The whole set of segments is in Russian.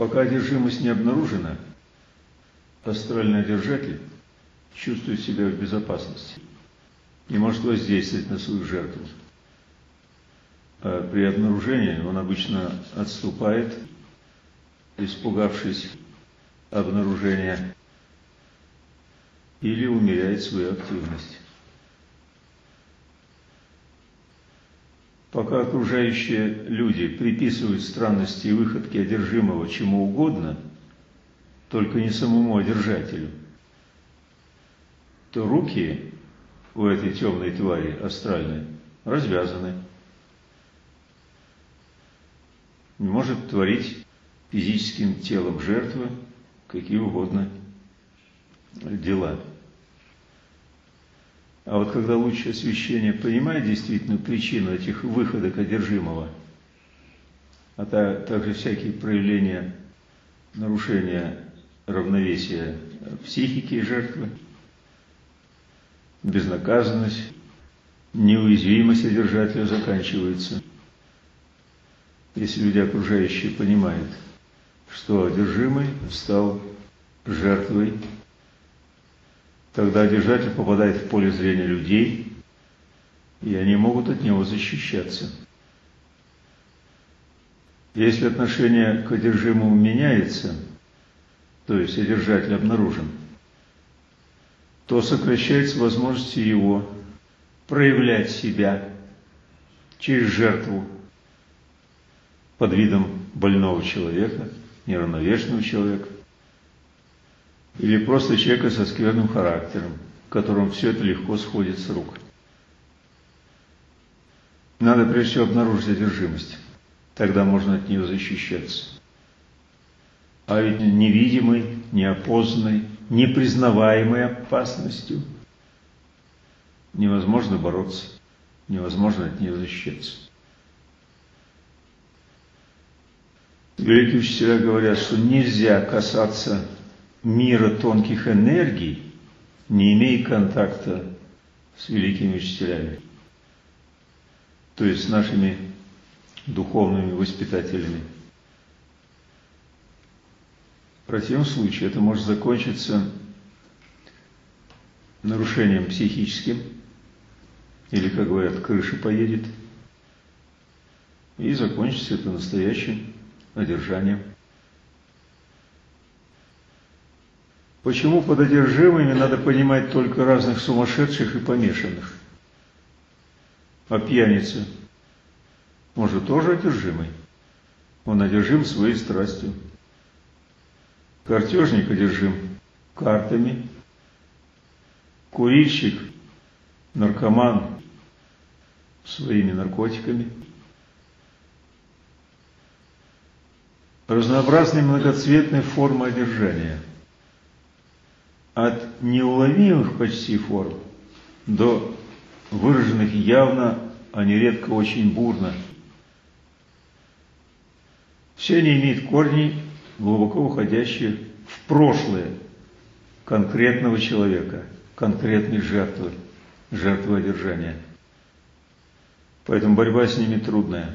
Пока одержимость не обнаружена, астральный держатель чувствует себя в безопасности и может воздействовать на свою жертву. А при обнаружении он обычно отступает, испугавшись обнаружения, или умеряет свою активность. Пока окружающие люди приписывают странности и выходки одержимого чему угодно, только не самому одержателю, то руки у этой темной твари астральной развязаны. Не может творить физическим телом жертвы какие угодно дела. А вот когда луч освещения понимает действительную причину этих выходок одержимого, а также всякие проявления нарушения равновесия психики жертвы, безнаказанность, неуязвимость одержателя заканчивается. Если люди окружающие понимают, что одержимый стал жертвой, тогда одержатель попадает в поле зрения людей, и они могут от него защищаться. Если отношение к одержимому меняется, то есть одержатель обнаружен, то сокращается возможности его проявлять себя через жертву под видом больного человека, неравновешенного человека, или просто человека со скверным характером, которому все это легко сходит с рук. Надо прежде всего обнаружить одержимость, тогда можно от нее защищаться. А ведь невидимой, неопознанной, непризнаваемой опасностью невозможно бороться, невозможно от нее защищаться. Великие учителя говорят, что нельзя касаться мира тонких энергий, не имея контакта с великими учителями, то есть с нашими духовными воспитателями. В противном случае это может закончиться нарушением психическим, или, как говорят, крыша поедет, и закончится это настоящим одержанием. Почему под одержимыми надо понимать только разных сумасшедших и помешанных? А пьяница, может, тоже одержимый? Он одержим своей страстью. Картежник одержим картами. Курильщик, наркоман своими наркотиками. Разнообразные многоцветные формы одержания. От неуловимых почти форм до выраженных явно, а нередко очень бурно. Все они имеют корни, глубоко уходящие в прошлое конкретного человека, конкретной жертвы, жертвы одержания. Поэтому борьба с ними трудная.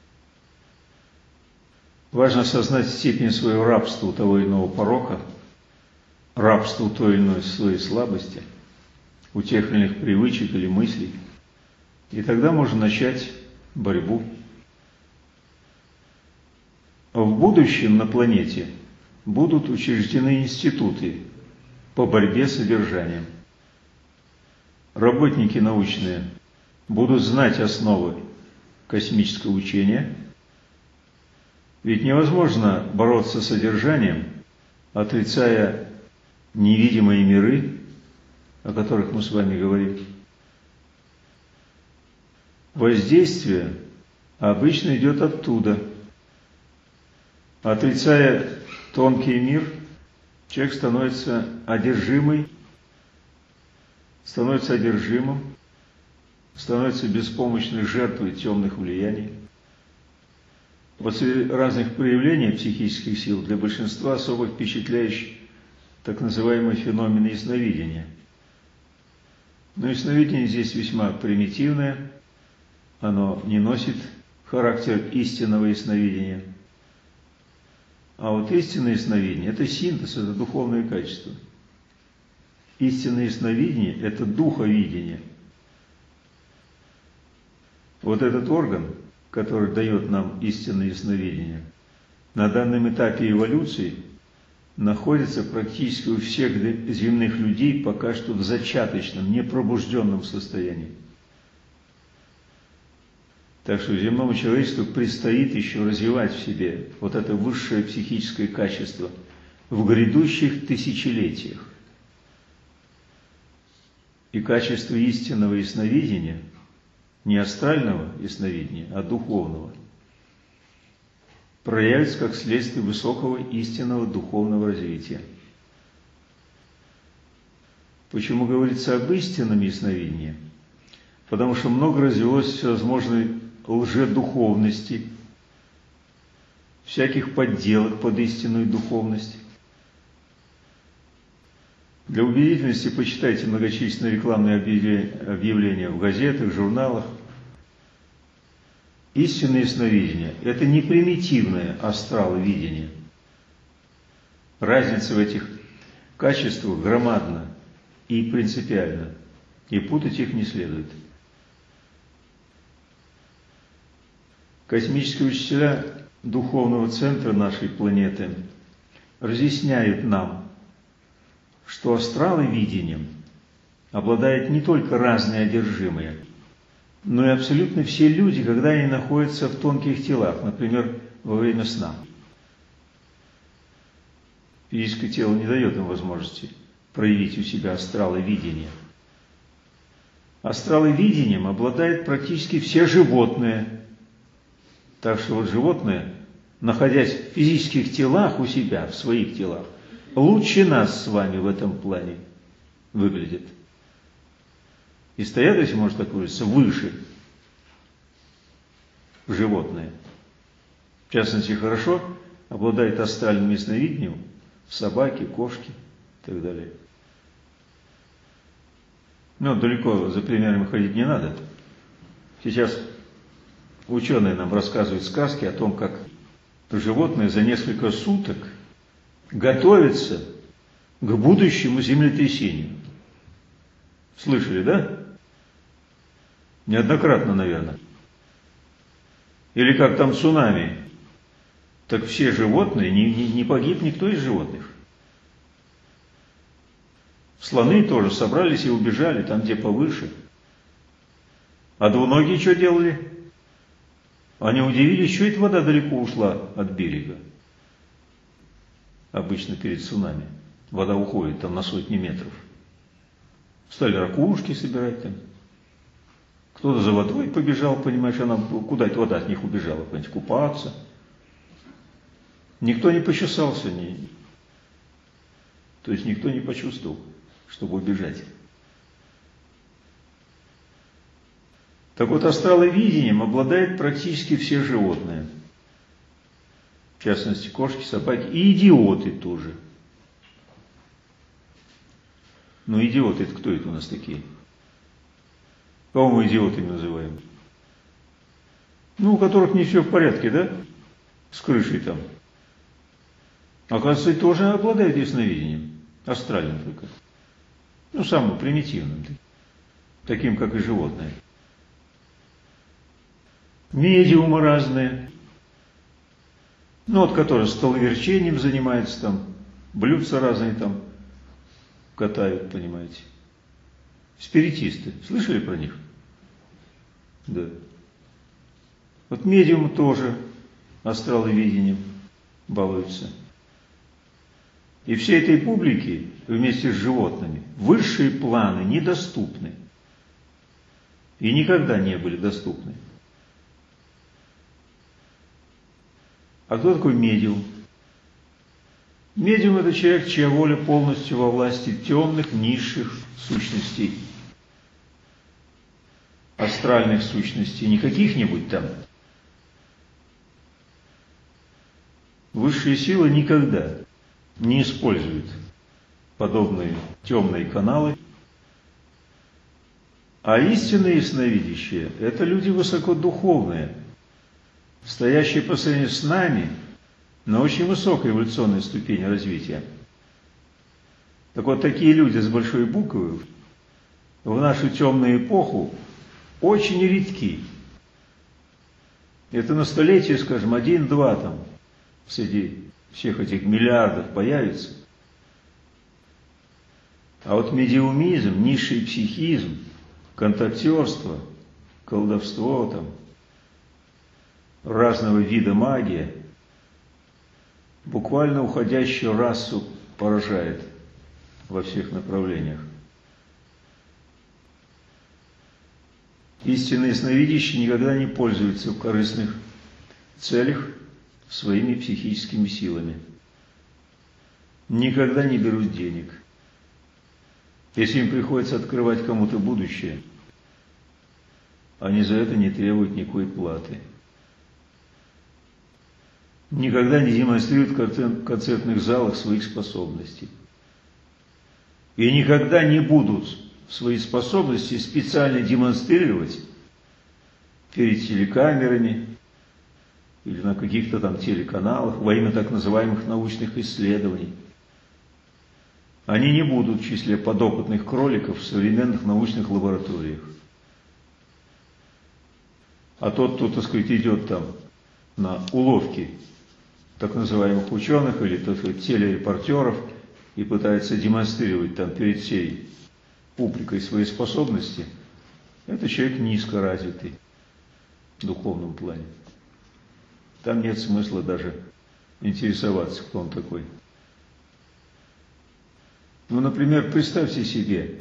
Важно осознать степень своего рабства у того или иного порока, рабство у той или иной своей слабости, у тех или иных привычек или мыслей. И тогда можно начать борьбу. В будущем на планете будут учреждены институты по борьбе с одержанием. Работники научные будут знать основы космического учения, ведь невозможно бороться с одержанием, отрицая невидимые миры, о которых мы с вами говорим. Воздействие обычно идет оттуда. Отрицая тонкий мир, человек становится одержимым, становится беспомощной жертвой темных влияний. Вот среди разных проявлений психических сил для большинства особо впечатляющий так называемый феномен ясновидения. Но ясновидение здесь весьма примитивное, оно не носит характер истинного ясновидения. А вот истинное ясновидение – это синтез, это духовное качество. Истинное ясновидение – это духовидение. Вот этот орган, который дает нам истинное ясновидение, на данном этапе эволюции находится практически у всех земных людей пока что в зачаточном, непробужденном состоянии. Так что земному человечеству предстоит еще развивать в себе вот это высшее психическое качество в грядущих тысячелетиях. И качество истинного ясновидения, не астрального ясновидения, а духовного, проявится как следствие высокого истинного духовного развития. Почему говорится об истинном ясновидении? Потому что много развелось всевозможной лжедуховности, всяких подделок под истинную духовность. Для убедительности почитайте многочисленные рекламные объявления в газетах, журналах. Истинное ясновидение – это не примитивное астраловидение. Разница в этих качествах громадна и принципиальна, и путать их не следует. Космические учителя духовного центра нашей планеты разъясняют нам, что астраловидением обладают не только разные одержимые, но и абсолютно все люди, когда они находятся в тонких телах, например, во время сна. Физическое тело не дает им возможности проявить у себя астраловидение. Астраловидением обладают практически все животные. Так что вот животные, находясь в физических телах у себя, в своих телах, лучше нас с вами в этом плане выглядят. И стоят, если можно так выразиться, выше животные. В частности, хорошо обладают астральным ясновидением собаки, кошки и так далее. Но далеко за примерами ходить не надо. Сейчас ученые нам рассказывают сказки о том, как животные за несколько суток готовятся к будущему землетрясению. Слышали, да? Неоднократно, наверное. Или как там цунами. Так все животные, не погиб никто из животных. Слоны тоже собрались и убежали там, где повыше. А двуногие что делали? Они удивились, что эта вода далеко ушла от берега. Обычно перед цунами вода уходит там на сотни метров. Стали ракушки собирать там. Кто-то за водой побежал, понимаешь, она куда эта вода от них убежала, понимаете, купаться. Никто не почесался, то есть никто не почувствовал, чтобы убежать. Так вот, астраловидением обладают практически все животные. В частности, кошки, собаки и идиоты тоже. Ну, идиоты, это кто это у нас такие? Кого мы идиотами называем? Ну, у которых не все в порядке, да? С крышей там. Оказывается, тоже обладают ясновидением. Астральным только. Ну, самым примитивным. Таким, как и животные. Медиумы разные. Ну, вот которые столоверчением занимаются там, блюдца разные там катают, понимаете. Спиритисты. Слышали про них? Да. Вот медиумы тоже астраловидением балуются. И всей этой публике вместе с животными высшие планы недоступны. И никогда не были доступны. А кто такой медиум? Медиум – это человек, чья воля полностью во власти темных, низших сущностей. Астральных сущностей, не каких-нибудь там. Высшие силы никогда не используют подобные темные каналы. А истинные ясновидящие – это люди высокодуховные, стоящие по сравнению с нами на очень высокой эволюционной ступени развития. Так вот, такие люди с большой буквы в нашу темную эпоху очень редки. Это на столетие, скажем, 1-2 там среди всех этих миллиардов появится. А вот медиумизм, низший психизм, контактерство, колдовство там, разного вида магия буквально уходящую расу поражает во всех направлениях. Истинные ясновидящие никогда не пользуются в корыстных целях своими психическими силами. Никогда не берут денег. Если им приходится открывать кому-то будущее, они за это не требуют никакой платы. Никогда не демонстрируют в концертных залах своих способностей. И никогда не будут свои способности специально демонстрировать перед телекамерами или на каких-то там телеканалах во имя так называемых научных исследований. Они не будут в числе подопытных кроликов в современных научных лабораториях. А тот, кто, так сказать, идет там на уловки так называемых ученых или, так сказать, телерепортеров и пытается демонстрировать там перед всей публикой свои способности, это человек низкоразвитый в духовном плане. Там нет смысла даже интересоваться, кто он такой. Ну, например, представьте себе,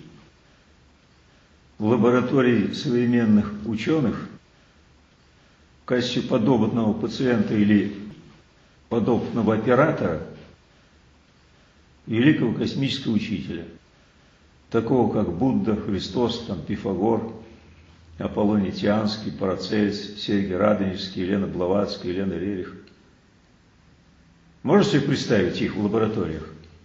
в лаборатории современных ученых в качестве подопытного пациента или подопытного оператора великого космического учителя, такого как Будда, Христос, там, Пифагор, Аполлоний Тианский, Парацельс, Сергий Радонежский, Елена Блаватская, Елена Рерих. Можете себе представить их в лабораториях?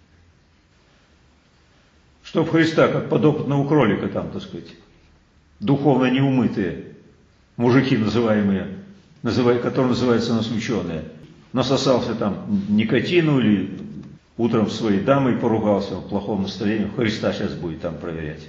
Чтоб Христа, как подопытного кролика там, так сказать, духовно неумытые мужики, которые называются у нас ученые, насосался там никотину или утром с своей дамой поругался, в плохом настроении, Христа сейчас будет там проверять.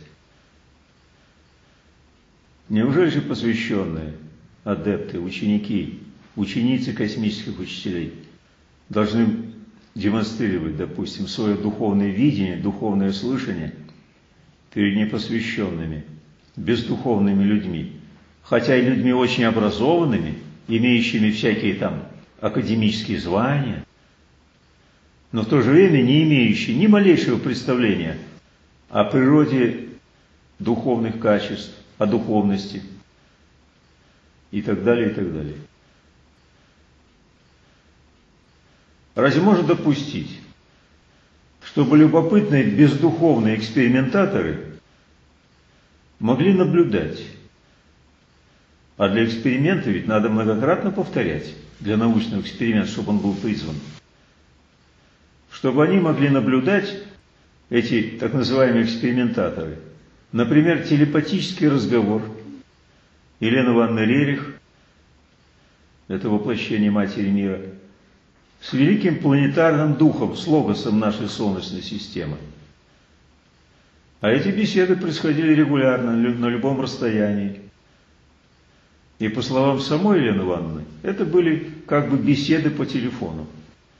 Неужели же посвященные, адепты, ученики, ученицы космических учителей должны демонстрировать, допустим, свое духовное видение, духовное слышание перед непосвященными, бездуховными людьми, хотя и людьми очень образованными, имеющими всякие там академические звания, но в то же время не имеющие ни малейшего представления о природе духовных качеств, о духовности и так далее, и так далее. Разве можно допустить, чтобы любопытные бездуховные экспериментаторы могли наблюдать? А для эксперимента ведь надо многократно повторять, для научного эксперимента, чтобы он был призван. Чтобы они могли наблюдать, эти так называемые экспериментаторы, например, телепатический разговор Елены Ивановны Рерих, это воплощение Матери Мира, с великим планетарным духом, с логосом нашей Солнечной системы. А эти беседы происходили регулярно, на любом расстоянии. И по словам самой Елены Ивановны, это были как бы беседы по телефону.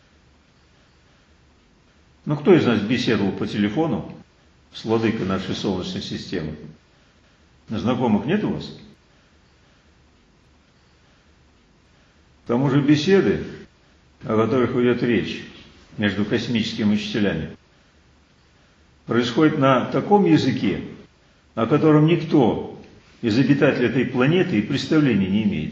Ну, кто из нас беседовал по телефону с владыкой нашей Солнечной системы? Знакомых нет у вас? К тому же беседы, о которых идет речь между космическими учителями, происходит на таком языке, о котором никто из обитателей этой планеты и представления не имеет,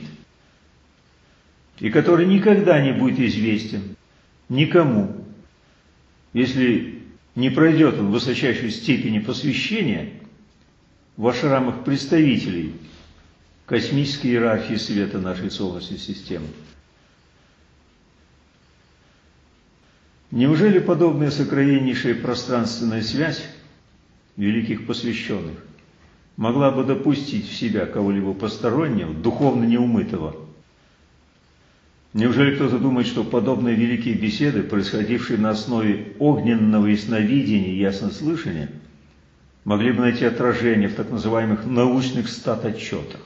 и который никогда не будет известен никому, если не пройдет он высочайшей степени посвящения в ашрамах представителей космической иерархии света нашей Солнечной системы. Неужели подобная сокровеннейшая пространственная связь великих посвященных могла бы допустить в себя кого-либо постороннего, духовно неумытого, Неужели кто-то думает, что подобные великие беседы, происходившие на основе огненного ясновидения и яснослышания, могли бы найти отражение в так называемых научных статотчетах?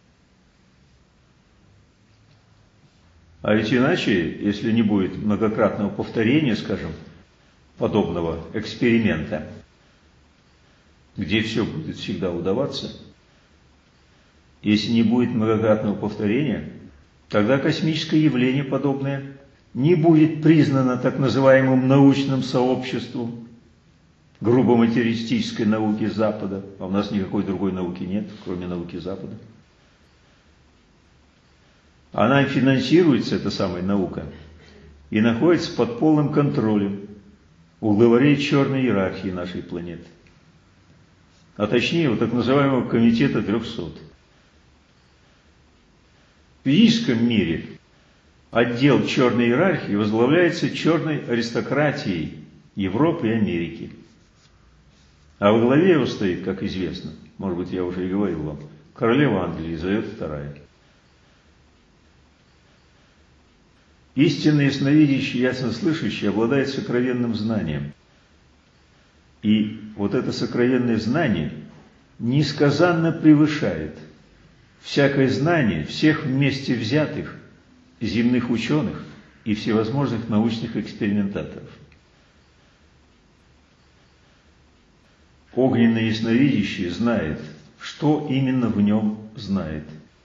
А ведь иначе, если не будет многократного повторения, скажем, подобного эксперимента, где все будет всегда удаваться, если не будет многократного повторения, тогда космическое явление подобное не будет признано так называемым научным сообществом, грубо материалистической науки Запада, а у нас никакой другой науки нет, кроме науки Запада. Она финансируется, эта самая наука, и находится под полным контролем у главарей черной иерархии нашей планеты, а точнее у так называемого комитета 300. В физическом мире отдел черной иерархии возглавляется черной аристократией Европы и Америки. А во главе его стоит, как известно, может быть, я уже и говорил вам, королева Англии Елизавета II. Истинный ясновидящий, яснослышащий обладает сокровенным знанием. И вот это сокровенное знание несказанно превышает всякое знание всех вместе взятых земных ученых и всевозможных научных экспериментаторов. Огненный ясновидящий знает, что именно в нем знает.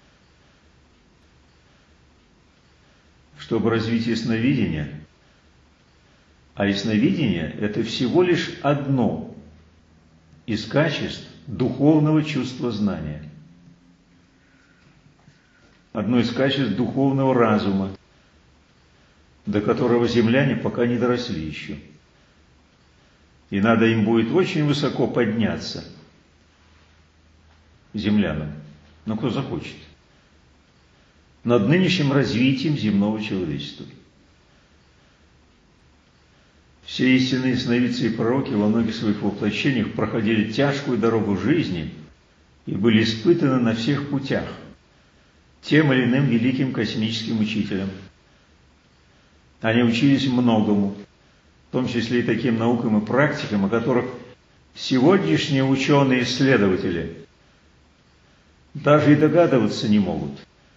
Чтобы развить ясновидение, а ясновидение – это всего лишь одно из качеств духовного чувства знания. Одно из качеств духовного разума, до которого земляне пока не доросли еще. И надо им будет очень высоко подняться, землянам, но кто захочет, над нынешним развитием земного человечества. Все истинные ясновидцы и пророки во многих своих воплощениях проходили тяжкую дорогу жизни и были испытаны на всех путях тем или иным великим космическим учителем. Они учились многому, в том числе и таким наукам и практикам, о которых сегодняшние ученые-исследователи даже и догадываться не могут.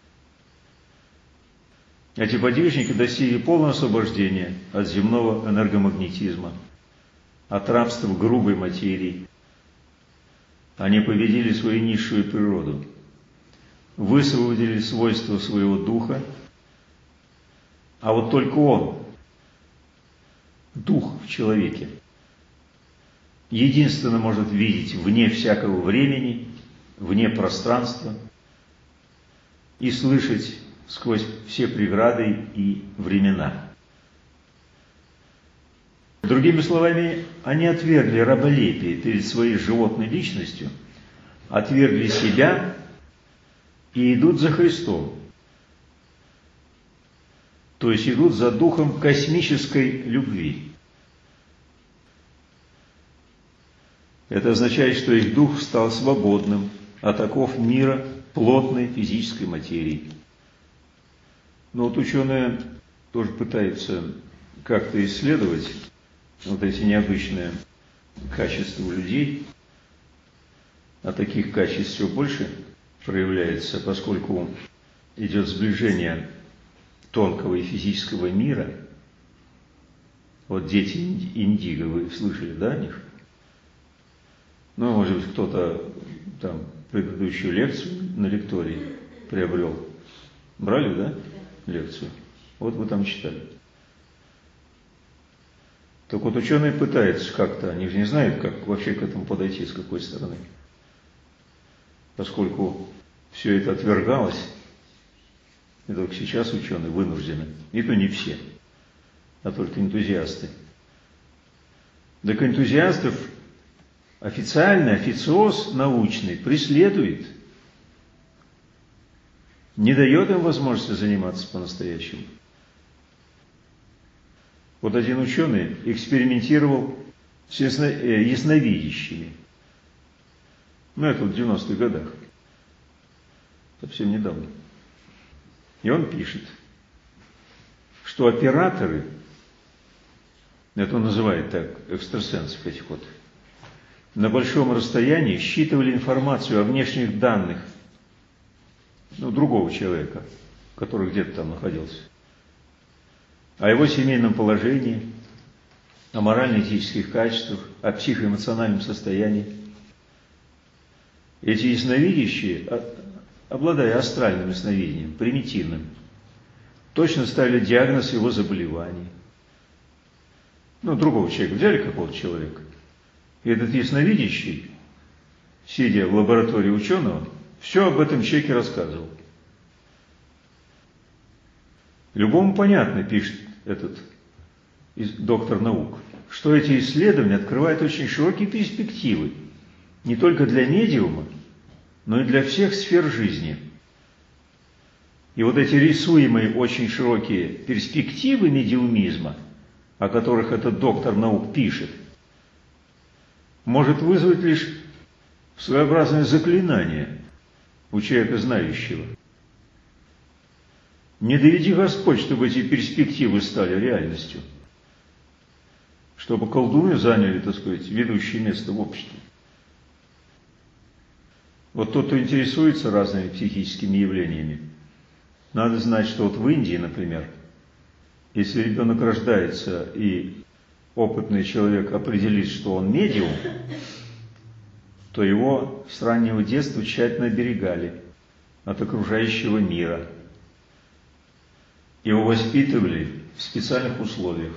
Эти подвижники достигли полного освобождения от земного энергомагнетизма, от рабства грубой материи. Они победили свою низшую природу, высвободили свойства своего духа, а вот только он, дух в человеке, единственно может видеть вне всякого времени, вне пространства и слышать сквозь все преграды и времена. Другими словами, они отвергли раболепие перед своей животной личностью, отвергли себя и идут за Христом. То есть идут за духом космической любви. Это означает, что их дух стал свободным от оков мира плотной физической материи. Но вот ученые тоже пытаются как-то исследовать вот эти необычные качества у людей, а таких качеств все больше проявляется, поскольку идет сближение тонкого и физического мира. Вот дети индиго, вы слышали, да, о них? Ну, может быть, кто-то там предыдущую лекцию на лектории приобрел. Брали, да, лекцию? Вот вы там читали. Так вот, ученые пытаются как-то, они же не знают, как вообще к этому подойти, с какой стороны. Поскольку все это отвергалось, и только сейчас ученые вынуждены, и то не все, а только энтузиасты. Так энтузиастов официальный официоз научный преследует, не дает им возможности заниматься по-настоящему. Вот один ученый экспериментировал с ясновидящими. Ну, это в 90-х годах, совсем недавно. И он пишет: что операторы, это он называет так, экстрасенсов этих вот, на большом расстоянии считывали информацию о внешних данных другого человека, который где-то там находился, о его семейном положении, о морально-этических качествах, о психоэмоциональном состоянии. Эти ясновидящие, обладая астральным ясновидением, примитивным, точно ставили диагноз его заболеваний. Другого человека, взяли какого-то человека, и этот ясновидящий, сидя в лаборатории ученого, все об этом человеке рассказывал. Любому понятно, пишет этот доктор наук, что эти исследования открывают очень широкие перспективы не только для медиума, но и для всех сфер жизни. И вот эти рисуемые очень широкие перспективы медиумизма, о которых этот доктор наук пишет, может вызвать лишь своеобразное заклинание у человека знающего. Не доведи Господь, чтобы эти перспективы стали реальностью, чтобы колдуны заняли, так сказать, ведущее место в обществе. Вот тот, кто интересуется разными психическими явлениями, надо знать, что вот в Индии, например, если ребенок рождается и опытный человек определит, что он медиум, то его с раннего детства тщательно оберегали от окружающего мира. Его воспитывали в специальных условиях,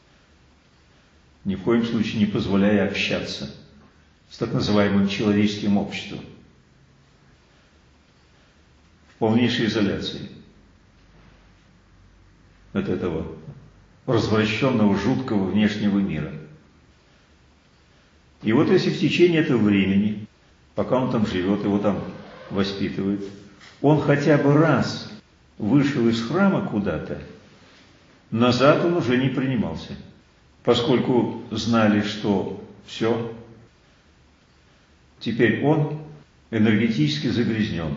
ни в коем случае не позволяя общаться с так называемым человеческим обществом, в полнейшей изоляции от этого развращенного, жуткого внешнего мира. И вот если в течение этого времени, пока он там живет, его там воспитывают, он хотя бы раз вышел из храма куда-то, назад он уже не принимался, поскольку знали, что все, теперь он энергетически загрязнен.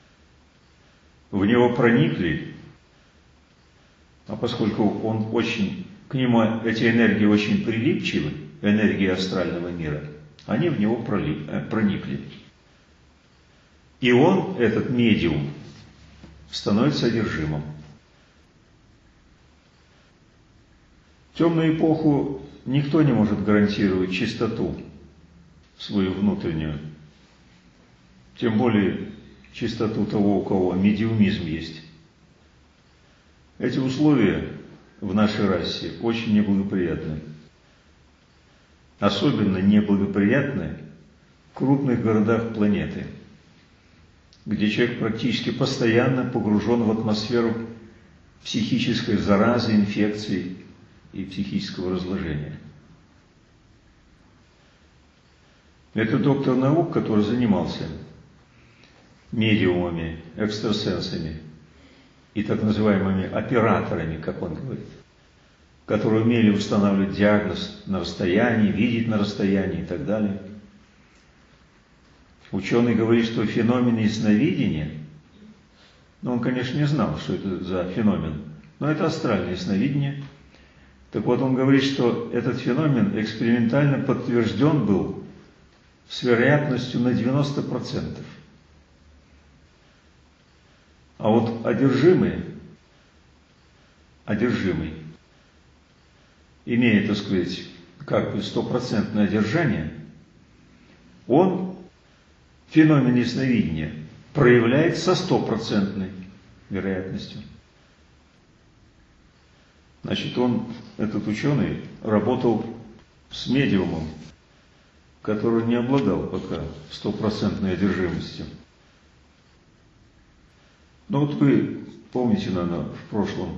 В него проникли, а поскольку он к нему эти энергии очень прилипчивы, энергии астрального мира, они в него проникли. И он, этот медиум, становится одержимым. В темную эпоху никто не может гарантировать чистоту свою внутреннюю, тем более чистоту того, у кого медиумизм есть. Эти условия в нашей расе очень неблагоприятны. Особенно неблагоприятны в крупных городах планеты, где человек практически постоянно погружен в атмосферу психической заразы, инфекций и психического разложения. Это доктор наук, который занимался медиумами, экстрасенсами и так называемыми операторами, как он говорит, которые умели устанавливать диагноз на расстоянии, видеть на расстоянии и так далее. Ученый говорит, что феномен ясновидения, он, конечно, не знал, что это за феномен, но это астральное ясновидение. Так вот, он говорит, что этот феномен экспериментально подтвержден был с вероятностью на 90%. А вот одержимый, имея, так сказать, как бы 100% одержание, он феномен ясновидения проявляет со 100% вероятностью. Значит, этот ученый, работал с медиумом, который не обладал пока 100% одержимостью. Ну вот вы помните, наверное, в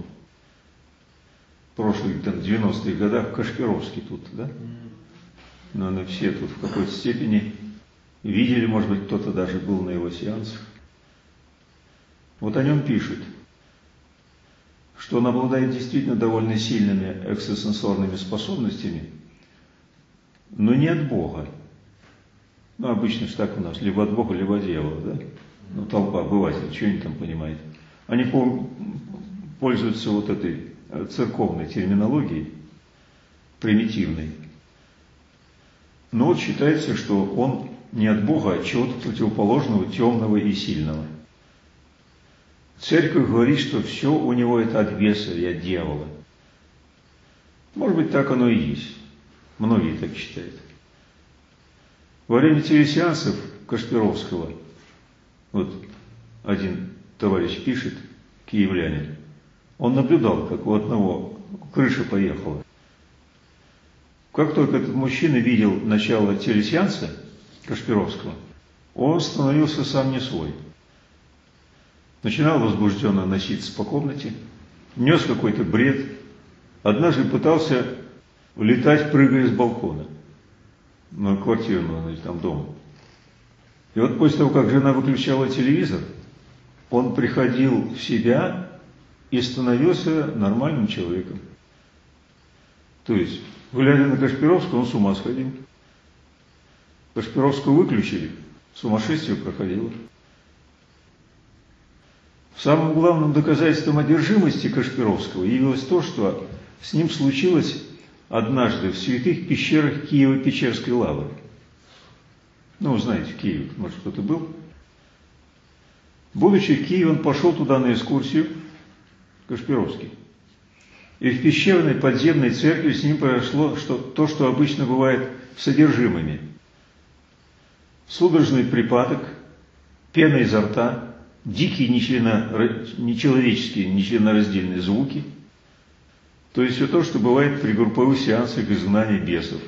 прошлых там, 90-х годах Кашпировский тут, да? Наверное, все тут в какой-то степени видели, может быть, кто-то даже был на его сеансах. Вот о нем пишут, что он обладает действительно довольно сильными экстрасенсорными способностями, но не от Бога. Обычно же так у нас, либо от Бога, либо от дьявола, да? Толпа обывателей, что они там понимают? Они пользуются вот этой церковной терминологией, примитивной. Но вот считается, что он не от Бога, а от чего-то противоположного, темного и сильного. Церковь говорит, что все у него это от беса и от дьявола. Может быть, так оно и есть. Многие так считают. Во время телесеансов Кашпировского, вот один товарищ пишет, киевлянин, он наблюдал, как у одного крыша поехала. Как только этот мужчина видел начало телесеанса Кашпировского, он становился сам не свой. Начинал возбужденно носиться по комнате, нес какой-то бред. Однажды пытался летать, прыгая с балкона на квартиру, там дома. И вот после того, как жена выключала телевизор, он приходил в себя и становился нормальным человеком. То есть, глядя на Кашпировского, он с ума сходил. Кашпировского выключили, сумасшествие проходило. Самым главным доказательством одержимости Кашпировского явилось то, что с ним случилось однажды в святых пещерах Киево-Печерской лавры. Ну, вы знаете, в Киеве, может, кто-то был. Будучи в Киеве, он пошел туда на экскурсию, Кашпировский. И в пещерной подземной церкви с ним произошло то, что обычно бывает с одержимыми. Судорожный припадок, пена изо рта, дикие нечеловеческие, нечленораздельные звуки. То есть все то, что бывает при групповых сеансах изгнания бесов.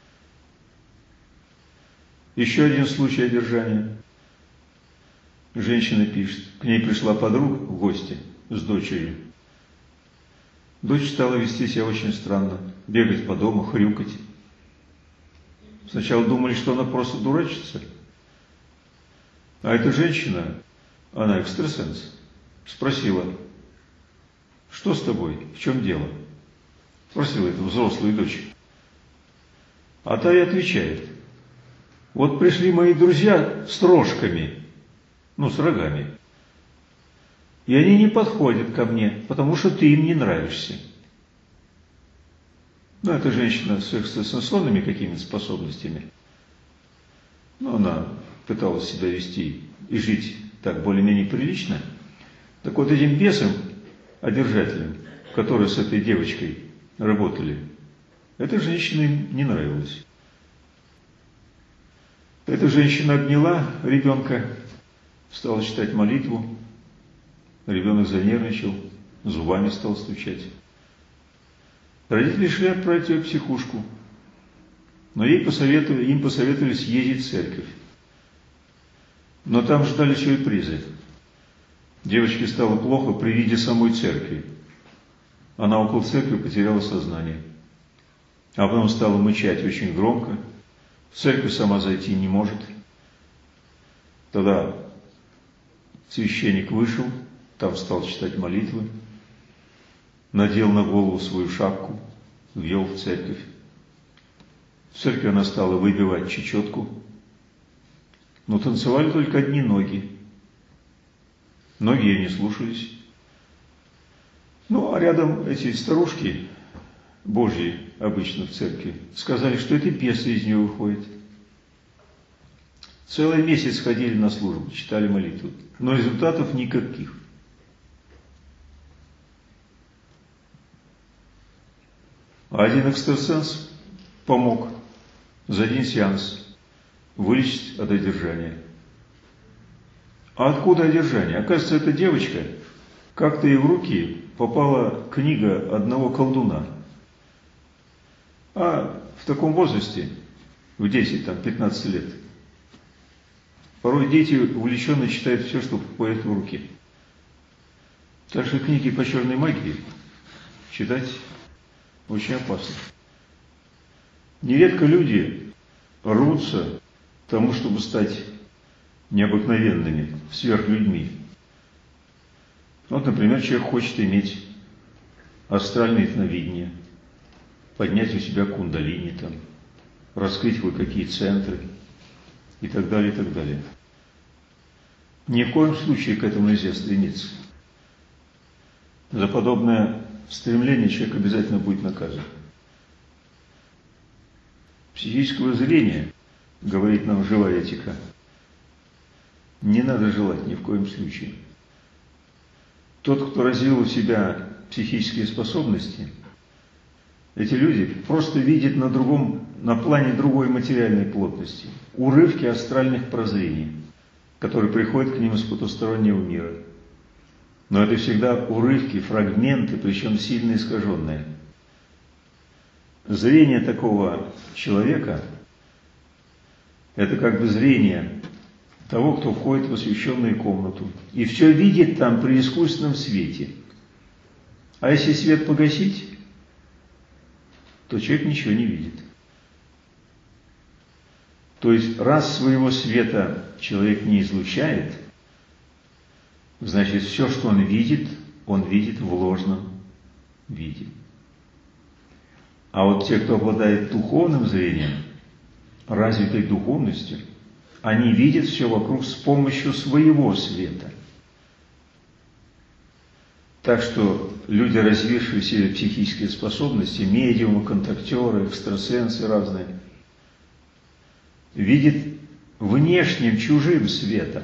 Еще один случай одержания. Женщина пишет, к ней пришла подруга в гости с дочерью. Дочь стала вести себя очень странно, бегать по дому, хрюкать. Сначала думали, что она просто дурачится. А эта женщина, она экстрасенс, спросила, что с тобой, в чем дело? Спросила эту взрослую дочь. А та и отвечает, вот пришли мои друзья с рожками, с рогами. И они не подходят ко мне, потому что ты им не нравишься. Это женщина с экстрасенсорными какими-то способностями. Она пыталась себя вести и жить так более-менее прилично. Так вот этим бесам, одержателям, которые с этой девочкой работали, эта женщина им не нравилась. Эта женщина обняла ребенка, стала читать молитву. Ребенок занервничал, зубами стал стучать. Родители шли отправить ее в психушку, но им посоветовали съездить в церковь. Но там ждали сюрпризы. Девочке стало плохо при виде самой церкви. Она около церкви потеряла сознание. А потом стала мычать очень громко. В церковь сама зайти не может. Тогда священник вышел, там стал читать молитвы, надел на голову свою шапку, ввел в церковь. В церкви она стала выбивать чечетку, но танцевали только одни ноги. Ноги ее не слушались. А рядом эти старушки, божьи обычно в церкви, сказали, что это бесы из нее выходят. Целый месяц ходили на службу, читали молитву, но результатов никаких. А один экстрасенс помог за один сеанс вылечить от одержания. А откуда одержание? Оказывается, эта девочка, как-то ей в руки попала книга одного колдуна. А в таком возрасте, в 10-15 лет, порой дети увлеченно читают все, что попадает в руки. Так что книги по черной магии читать очень опасно. Нередко люди рвутся к тому, чтобы стать необыкновенными, сверхлюдьми. Например, человек хочет иметь астральное ясновидение, поднять у себя кундалини, раскрыть кое-какие центры и так далее, и так далее. Ни в коем случае к этому нельзя стремиться. За подобное стремления, человек обязательно будет наказан. Психического зрения, говорит нам живая этика, не надо желать ни в коем случае. Тот, кто развил у себя психические способности, эти люди просто видят на плане другой материальной плотности урывки астральных прозрений, которые приходят к ним из потустороннего мира. Но это всегда урывки, фрагменты, причем сильно искаженные. Зрение такого человека – это как бы зрение того, кто входит в освещенную комнату и все видит там при искусственном свете. А если свет погасить, то человек ничего не видит. То есть, раз своего света человек не излучает, значит, все, что он видит в ложном виде. А вот те, кто обладает духовным зрением, развитой духовностью, они видят все вокруг с помощью своего света. Так что люди, развившие в себе психические способности, медиумы, контактеры, экстрасенсы разные, видят внешним чужим светом.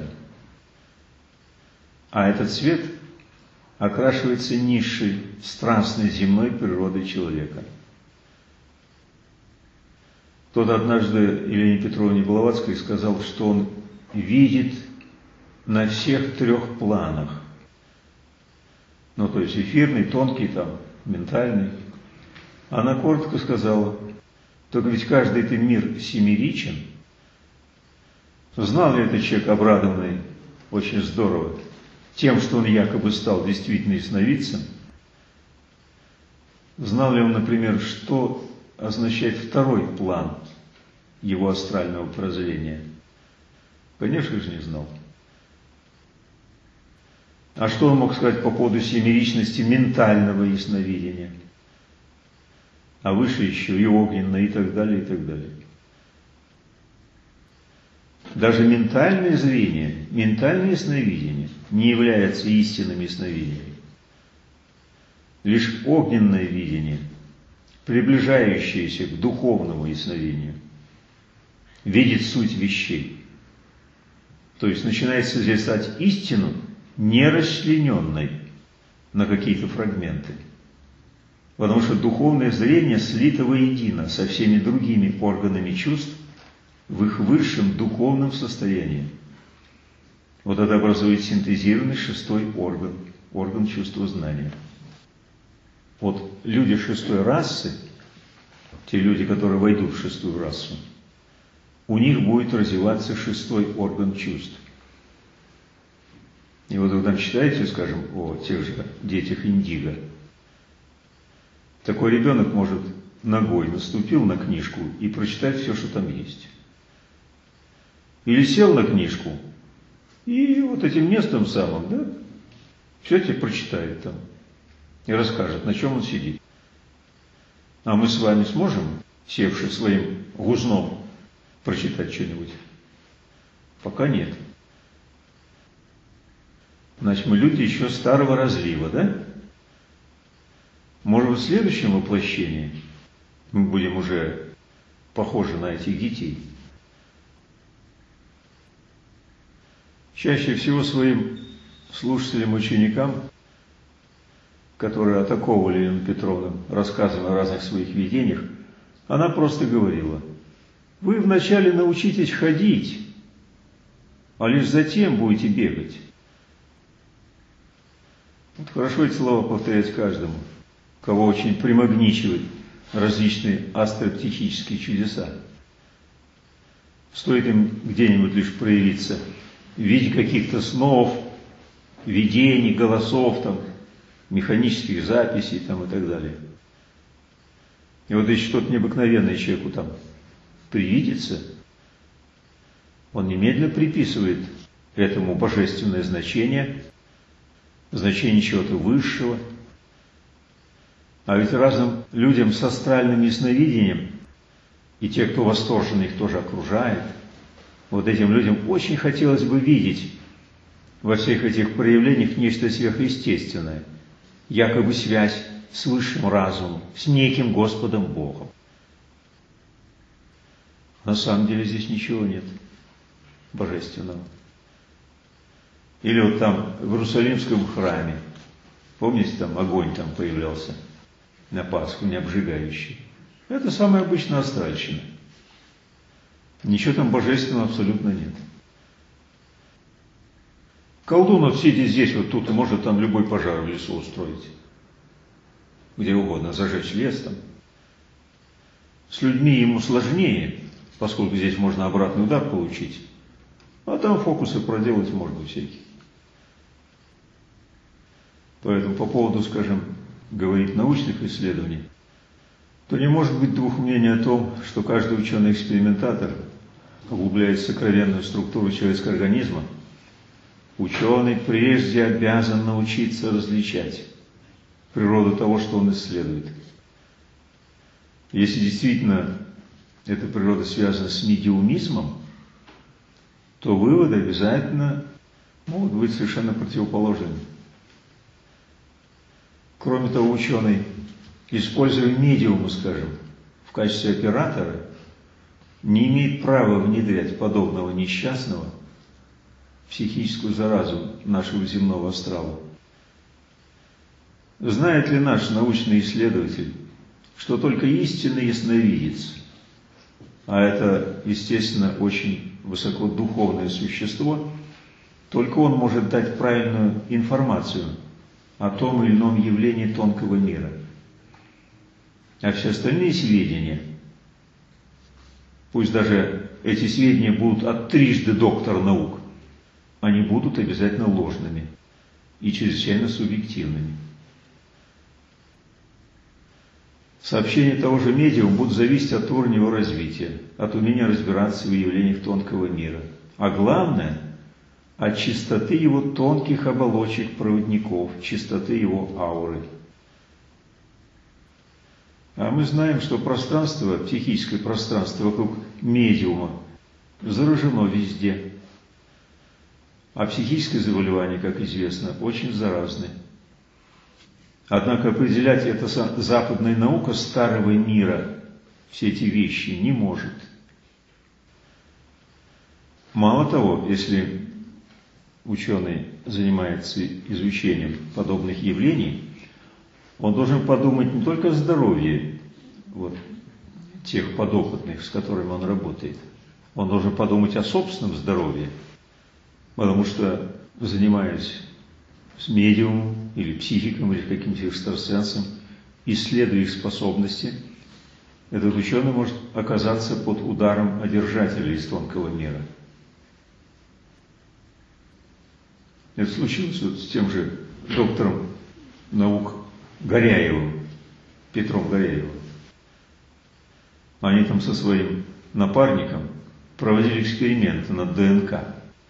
А этот свет окрашивается низшей, страстной земной природой человека. Кто-то однажды Елене Петровне Блаватской сказал, что он видит на всех 3 планах. Ну, то есть эфирный, тонкий, там, ментальный. Она коротко сказала, только ведь каждый этот мир семеричен. Знал ли этот человек, обрадованный очень здорово тем, что он якобы стал действительно ясновидцем? Знал ли он, например, что означает 2-й план его астрального прозрения? Конечно же, не знал. А что он мог сказать по поводу семеричности ментального ясновидения? А выше еще и огненное, и так далее, и так далее. Даже ментальное зрение, ментальное ясновидение не является истинным ясновидением. Лишь огненное видение, приближающееся к духовному ясновидению, видит суть вещей. То есть начинает созерцать истину, не расчлененной на какие-то фрагменты. Потому что духовное зрение слито воедино со всеми другими органами чувств в их высшем духовном состоянии. Вот это образует синтезированный 6-й орган, орган чувства знания. Вот люди 6-й расы, те люди, которые войдут в 6-ю расу, у них будет развиваться 6-й орган чувств. И вот вы там читаете, скажем, о тех же детях индиго. Такой ребенок может ногой наступил на книжку и прочитать все, что там есть. Или сел на книжку и вот этим местом самым, да, все тебе прочитает там и расскажет, на чем он сидит. А мы с вами сможем, севши своим гузном, прочитать что-нибудь? Пока нет. Значит, мы люди еще старого разлива, да? Может быть, в следующем воплощении мы будем уже похожи на этих детей. Чаще всего своим слушателям, ученикам, которые атаковали Елену Петровну, рассказывая о разных своих видениях, она просто говорила: вы вначале научитесь ходить, а лишь затем будете бегать. Вот хорошо эти слова повторять каждому, кого очень примагничивают различные астропсихические чудеса. Стоит им где-нибудь лишь проявиться в виде каких-то снов, видений, голосов, там, механических записей там, и так далее. И вот если что-то необыкновенное человеку там привидится, он немедленно приписывает этому божественное значение чего-то высшего. А ведь разным людям с астральным ясновидением, и те, кто восторженно их тоже окружает, вот этим людям очень хотелось бы видеть во всех этих проявлениях нечто сверхъестественное, якобы связь с высшим разумом, с неким Господом Богом. На самом деле здесь ничего нет божественного. Или вот там в Иерусалимском храме, помните, там огонь там появлялся на Пасху, не обжигающий. Это самая обычная астральщина. Ничего там божественного абсолютно нет. Колдун, вот сидя здесь, вот тут, может там любой пожар в лесу устроить. Где угодно, зажечь лес там. С людьми ему сложнее, поскольку здесь можно обратный удар получить. А там фокусы проделать можно всякие. Поэтому по поводу, скажем, говорить научных исследований, то не может быть двух мнений о том, что каждый ученый-экспериментатор углубляет сокровенную структуру человеческого организма. Ученый прежде обязан научиться различать природу того, что он исследует. Если действительно эта природа связана с медиумизмом, то выводы обязательно могут быть совершенно противоположными. Кроме того, ученый, используя медиума, скажем, в качестве оператора, не имеет права внедрять подобного несчастного в психическую заразу нашего земного астрала. Знает ли наш научный исследователь, что только истинный ясновидец, а это, естественно, очень высокодуховное существо, только он может дать правильную информацию о том или ином явлении тонкого мира. А все остальные сведения, пусть даже эти сведения будут от трижды доктора наук, они будут обязательно ложными и чрезвычайно субъективными. Сообщения того же медиума будут зависеть от уровня его развития, от умения разбираться в явлениях тонкого мира. А главное, от чистоты его тонких оболочек проводников, чистоты его ауры. А мы знаем, что пространство, психическое пространство вокруг медиума заражено везде. А психическое заболевание, как известно, очень заразное. Однако определять это западная наука старого мира, все эти вещи, не может. Мало того, если ученый занимается изучением подобных явлений, он должен подумать не только о здоровье тех подопытных, с которыми он работает, он должен подумать о собственном здоровье, потому что, занимаясь с медиумом или психиком, или каким-то экстрасенсом, исследуя их способности, этот ученый может оказаться под ударом одержателя из тонкого мира. Это случилось с тем же доктором наук Горяевым, Петром Горяевым. Они там со своим напарником проводили эксперименты над ДНК.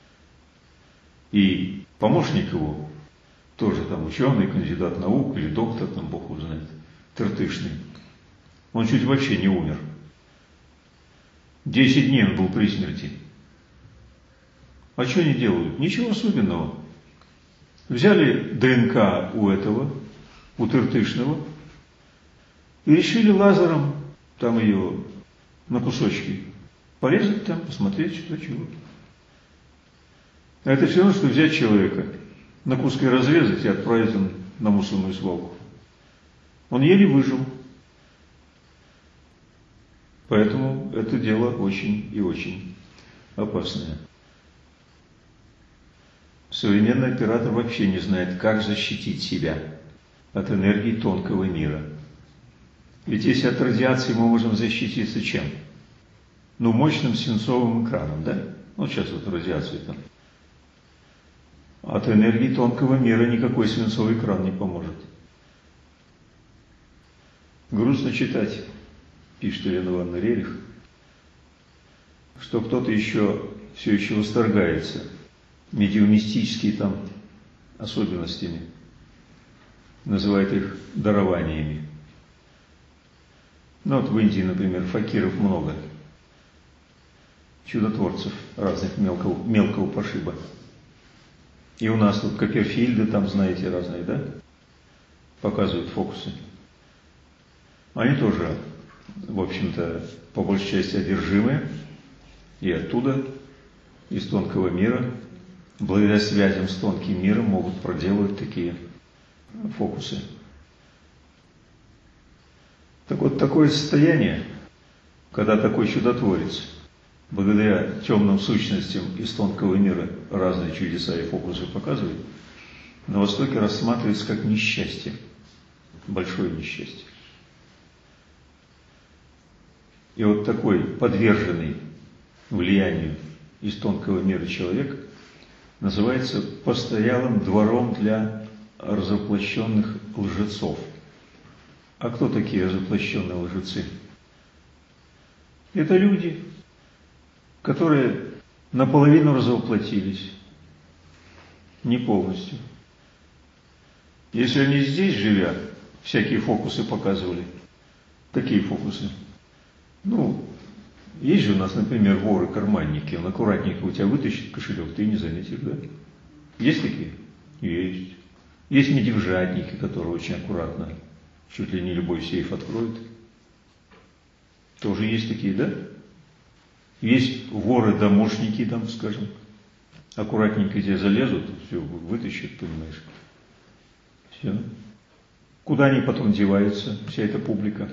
И помощник его, тоже там ученый, кандидат наук или доктор, там Бог его знает, Тыртышный, он чуть вообще не умер. 10 дней он был при смерти. А что они делают? Ничего особенного. Взяли ДНК у Тыртышного, и решили лазером там ее на кусочки порезать там, посмотреть, что чего. А это все равно, что взять человека, на куски разрезать и отправить он на мусорную свалку. Он еле выжил. Поэтому это дело очень и очень опасное. Современный оператор вообще не знает, как защитить себя от энергии тонкого мира. Ведь если от радиации мы можем защититься чем? Мощным свинцовым экраном, да? Сейчас радиация там. От энергии тонкого мира никакой свинцовый экран не поможет. Грустно читать, пишет Елена Ивановна Рерих, что кто-то все еще восторгается медиумистическими там особенностями, называет их дарованиями. В Индии, например, факиров много, чудотворцев разных мелкого пошиба. И у нас тут Копперфильды, там, знаете, разные, да, показывают фокусы. Они тоже, в общем-то, по большей части одержимые, и оттуда, из тонкого мира, благодаря связям с тонким миром, могут проделывать такие фокусы. Так вот, такое состояние, когда такой чудотворец, благодаря темным сущностям из тонкого мира, разные чудеса и фокусы показывает, на Востоке рассматривается как несчастье, большое несчастье. И вот такой подверженный влиянию из тонкого мира человек называется постоялым двором для разоплощенных лжецов. А кто такие разоплощенные лжецы? Это люди, которые наполовину разоплотились, не полностью. Если они здесь, живя, всякие фокусы показывали, такие фокусы. Есть же у нас, например, воры-карманники, он аккуратненько у тебя вытащит кошелек, ты не заметишь, да? Есть такие? Есть. Есть медвежатники, которые очень аккуратно, чуть ли не любой сейф откроют. Тоже есть такие, да? Есть воры-домошники, там, скажем, аккуратненько тебе залезут, все вытащат, понимаешь. Все. Куда они потом деваются, вся эта публика?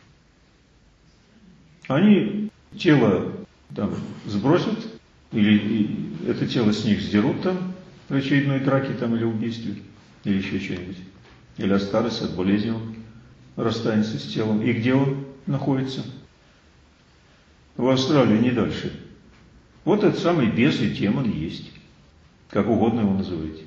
Они тело там сбросят, или это тело с них сдерут там в очередной драке там, или убийстве, или еще что-нибудь. Или от старости, от болезни он расстанется с телом. И где он находится? В Австралии, не дальше. Вот этот самый бес и демон есть. Как угодно его называйте.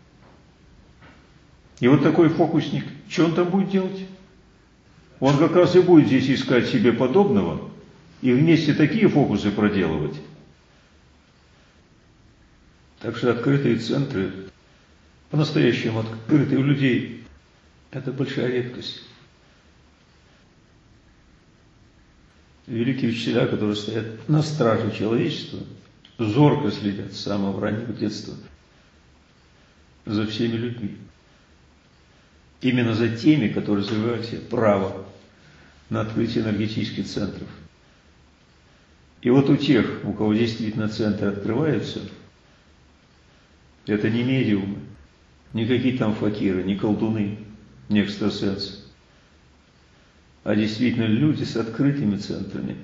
И вот такой фокусник, что он там будет делать? Он как раз и будет здесь искать себе подобного и вместе такие фокусы проделывать. Так что открытые центры, по-настоящему открытые у людей, это большая редкость. Великие учителя, которые стоят на страже человечества, зорко следят с самого раннего детства за всеми людьми. Именно за теми, которые завоевали себе право на открытие энергетических центров. И вот у тех, у кого действительно центры открываются, это не медиумы, не какие там факиры, не колдуны, не экстрасенсы, а действительно люди с открытыми центрами.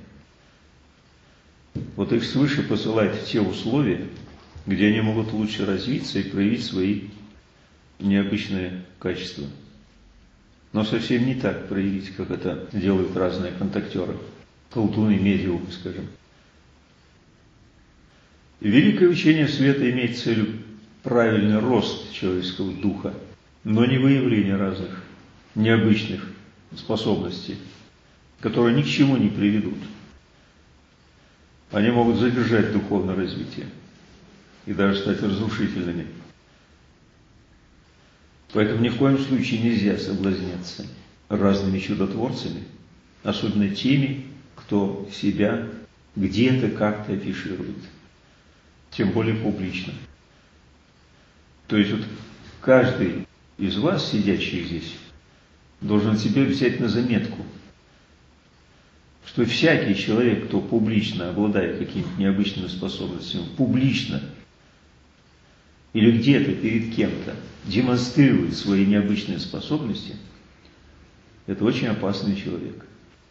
Вот их свыше посылают в те условия, где они могут лучше развиться и проявить свои необычные качества. Но совсем не так проявить, как это делают разные контактеры, колдуны, медиумы, скажем. Великое учение света имеет целью правильный рост человеческого духа, но не выявление разных необычных способностей, которые ни к чему не приведут. Они могут задержать духовное развитие и даже стать разрушительными. Поэтому ни в коем случае нельзя соблазняться разными чудотворцами, особенно теми, кто себя где-то как-то афиширует, тем более публично. То есть вот каждый из вас, сидящих здесь, должен себе взять на заметку, что всякий человек, кто публично обладает какими-то необычными способностями, публично или где-то перед кем-то демонстрирует свои необычные способности, это очень опасный человек.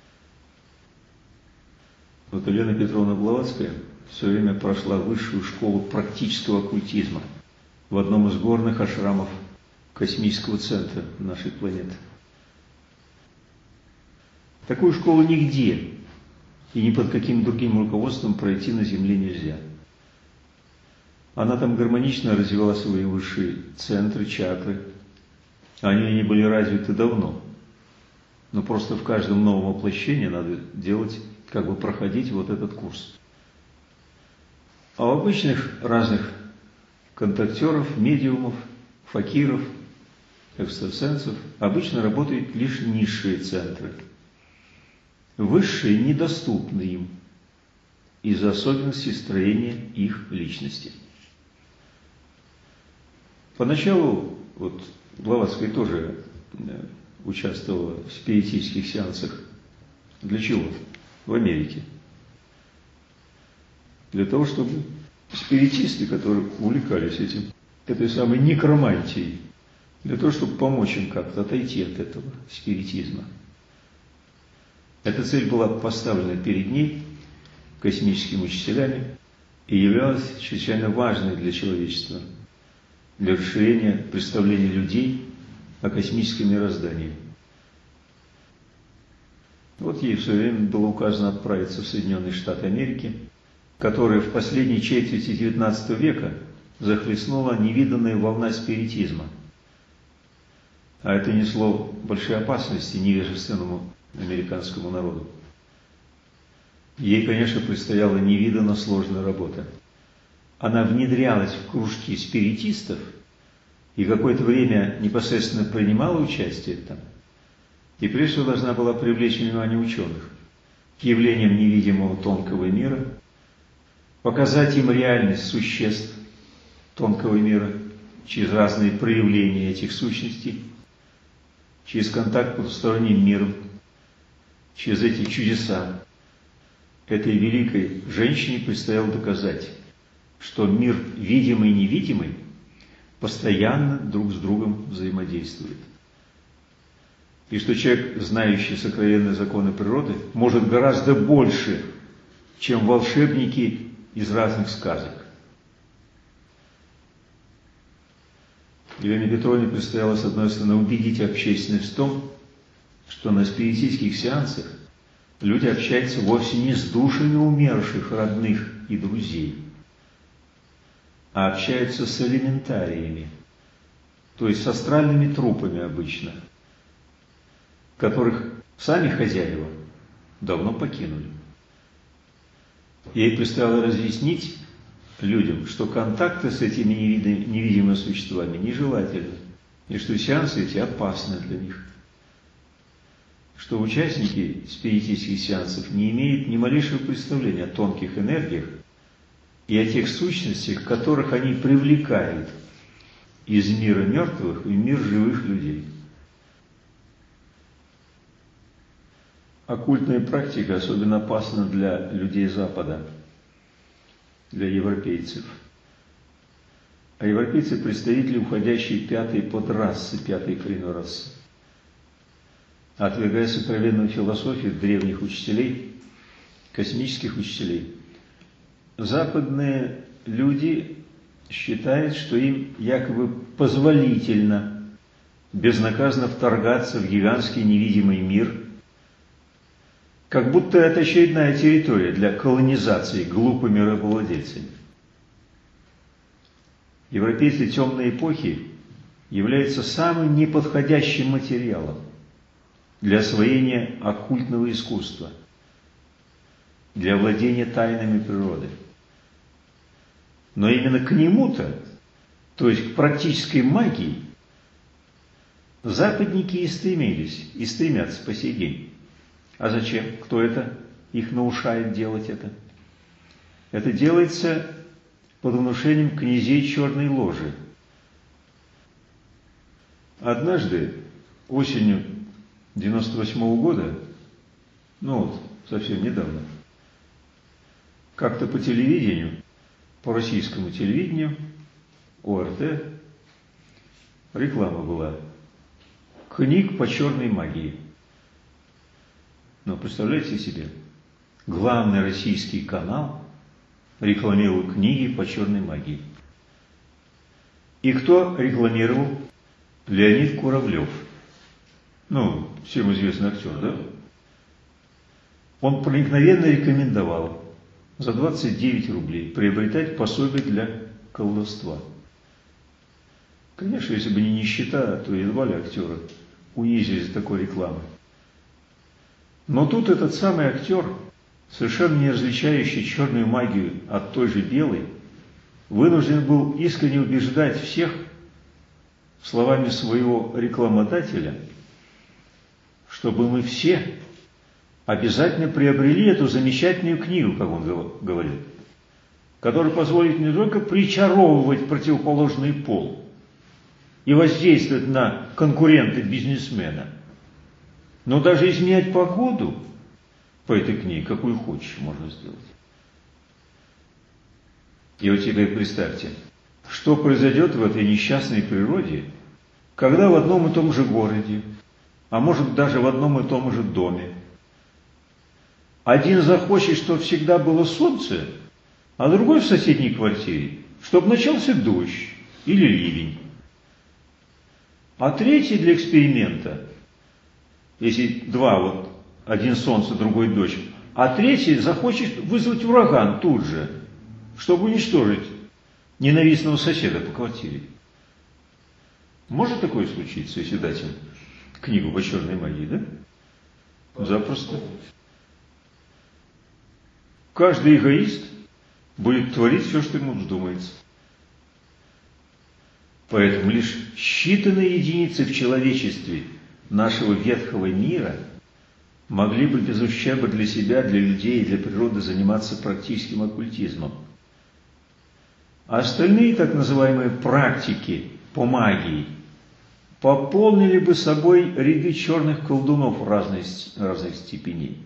Вот Елена Петровна Блаватская все время прошла высшую школу практического оккультизма в одном из горных ашрамов космического центра нашей планеты. Такую школу нигде и ни под каким другим руководством пройти на Земле нельзя. Она там гармонично развивала свои высшие центры, чакры. Они были развиты давно. Но просто в каждом новом воплощении надо делать, проходить вот этот курс. А у обычных разных контактеров, медиумов, факиров, экстрасенсов обычно работают лишь низшие центры. Высшие недоступны им из-за особенностей строения их личности. Поначалу, Блаватская тоже участвовала в спиритических сеансах. Для чего? В Америке. Для того, чтобы спиритисты, которые увлекались этой самой некромантией, для того, чтобы помочь им как-то отойти от этого спиритизма. Эта цель была поставлена перед ней космическими учителями и являлась чрезвычайно важной для человечества, для расширения представления людей о космическом мироздании. Вот ей в свое время было указано отправиться в Соединенные Штаты Америки, которые в последней четверти XIX века захлестнула невиданная волна спиритизма. А это несло большие опасности невежественному американскому народу. Ей, конечно, предстояла невиданно сложная работа. Она внедрялась в кружки спиритистов и какое-то время непосредственно принимала участие там. И прежде всего должна была привлечь внимание ученых к явлениям невидимого тонкого мира, показать им реальность существ тонкого мира через разные проявления этих сущностей, через контакт с потусторонним миром, через эти чудеса. Этой великой женщине предстояло доказать, что мир видимый и невидимый постоянно друг с другом взаимодействует. И что человек, знающий сокровенные законы природы, может гораздо больше, чем волшебники из разных сказок. Елене Петровне предстояло, с одной стороны, убедить общественность в том, что на спиритических сеансах люди общаются вовсе не с душами умерших родных и друзей, а общаются с элементариями, то есть с астральными трупами обычно, которых сами хозяева давно покинули. Ей предстояло разъяснить людям, что контакты с этими невидимыми существами нежелательны, и что сеансы эти опасны для них. Что участники спиритических сеансов не имеют ни малейшего представления о тонких энергиях и о тех сущностях, которых они привлекают из мира мертвых в мир живых людей. Оккультная практика особенно опасна для людей Запада, для европейцев. А европейцы – представители уходящей пятой подрасы, пятой коренной расы. Отвергая сокровенную философию древних учителей, космических учителей, западные люди считают, что им якобы позволительно безнаказанно вторгаться в гигантский невидимый мир, как будто это очередная территория для колонизации глупыми рабовладельцами. Европейцы темной эпохи являются самым неподходящим материалом для освоения оккультного искусства, для владения тайнами природы. Но именно к нему-то, то есть к практической магии, западники и стремились, и стремятся по сей день. А зачем? Кто это их наушает делать это? Это делается под внушением князей черной ложи. Однажды, осенью 98-го года, совсем недавно, как-то по телевидению, по российскому телевидению, ОРТ, реклама была книг по черной магии. Но представляете себе, главный российский канал рекламировал книги по черной магии. И кто рекламировал? Леонид Куравлев. Всем известный актер, да? Он проникновенно рекомендовал за 29 рублей приобретать пособие для колдовства. Конечно, если бы не нищета, то едва ли актера унизили за такой рекламы. Но тут этот самый актер, совершенно не различающий черную магию от той же белой, вынужден был искренне убеждать всех словами своего рекламодателя, чтобы мы все обязательно приобрели эту замечательную книгу, как он говорил, которая позволит не только причаровывать противоположный пол и воздействовать на конкурента бизнесмена, Но даже изменять погоду по этой книге, какую хочешь, можно сделать. И вот теперь представьте, что произойдет в этой несчастной природе, когда в одном и том же городе, а может даже в одном и том же доме, один захочет, чтобы всегда было солнце, а другой в соседней квартире, чтобы начался дождь или ливень. А третий для эксперимента, если два, вот один солнце, другой дождь, а третий захочет вызвать ураган тут же, чтобы уничтожить ненавистного соседа по квартире. Может такое случиться, если дать им книгу по черной магии, да? Запросто. Каждый эгоист будет творить все, что ему вздумается. Поэтому лишь считанные единицы в человечестве нашего ветхого мира могли бы без ущерба для себя, для людей и для природы заниматься практическим оккультизмом. А остальные так называемые практики по магии пополнили бы собой ряды черных колдунов разных степеней.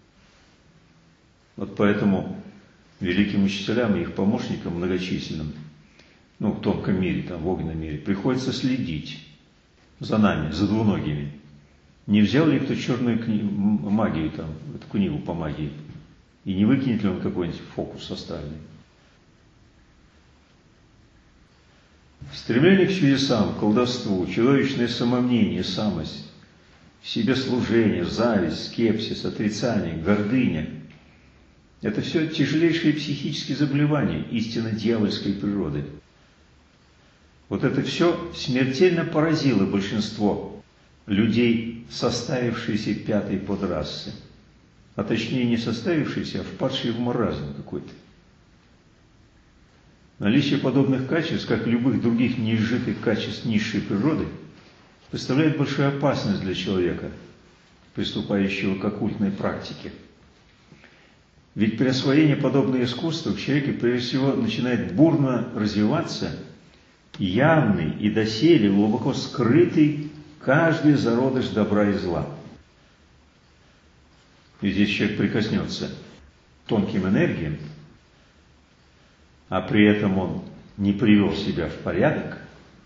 Вот поэтому великим учителям и их помощникам многочисленным, в тонком мире, в огненном мире, приходится следить за нами, за двуногими. Не взял ли кто черную магию, эту книгу по магии, и не выкинет ли он какой-нибудь фокус астральный? Стремление к чудесам, колдовству, человечное самомнение, самость, себеслужение, зависть, скепсис, отрицание, гордыня – это все тяжелейшие психические заболевания истинно дьявольской природы. Вот это все смертельно поразило большинство людей, составившиеся пятой подрасы, а точнее не составившиеся, а впадшие в маразм какой-то. Наличие подобных качеств, как и любых других неизжитых качеств низшей природы, представляет большую опасность для человека, приступающего к оккультной практике. Ведь при освоении подобного искусства в человеке прежде всего начинает бурно развиваться явный и доселе глубоко скрытый каждый зародыш добра и зла. И здесь человек прикоснется к тонким энергиям, а при этом он не привел себя в порядок,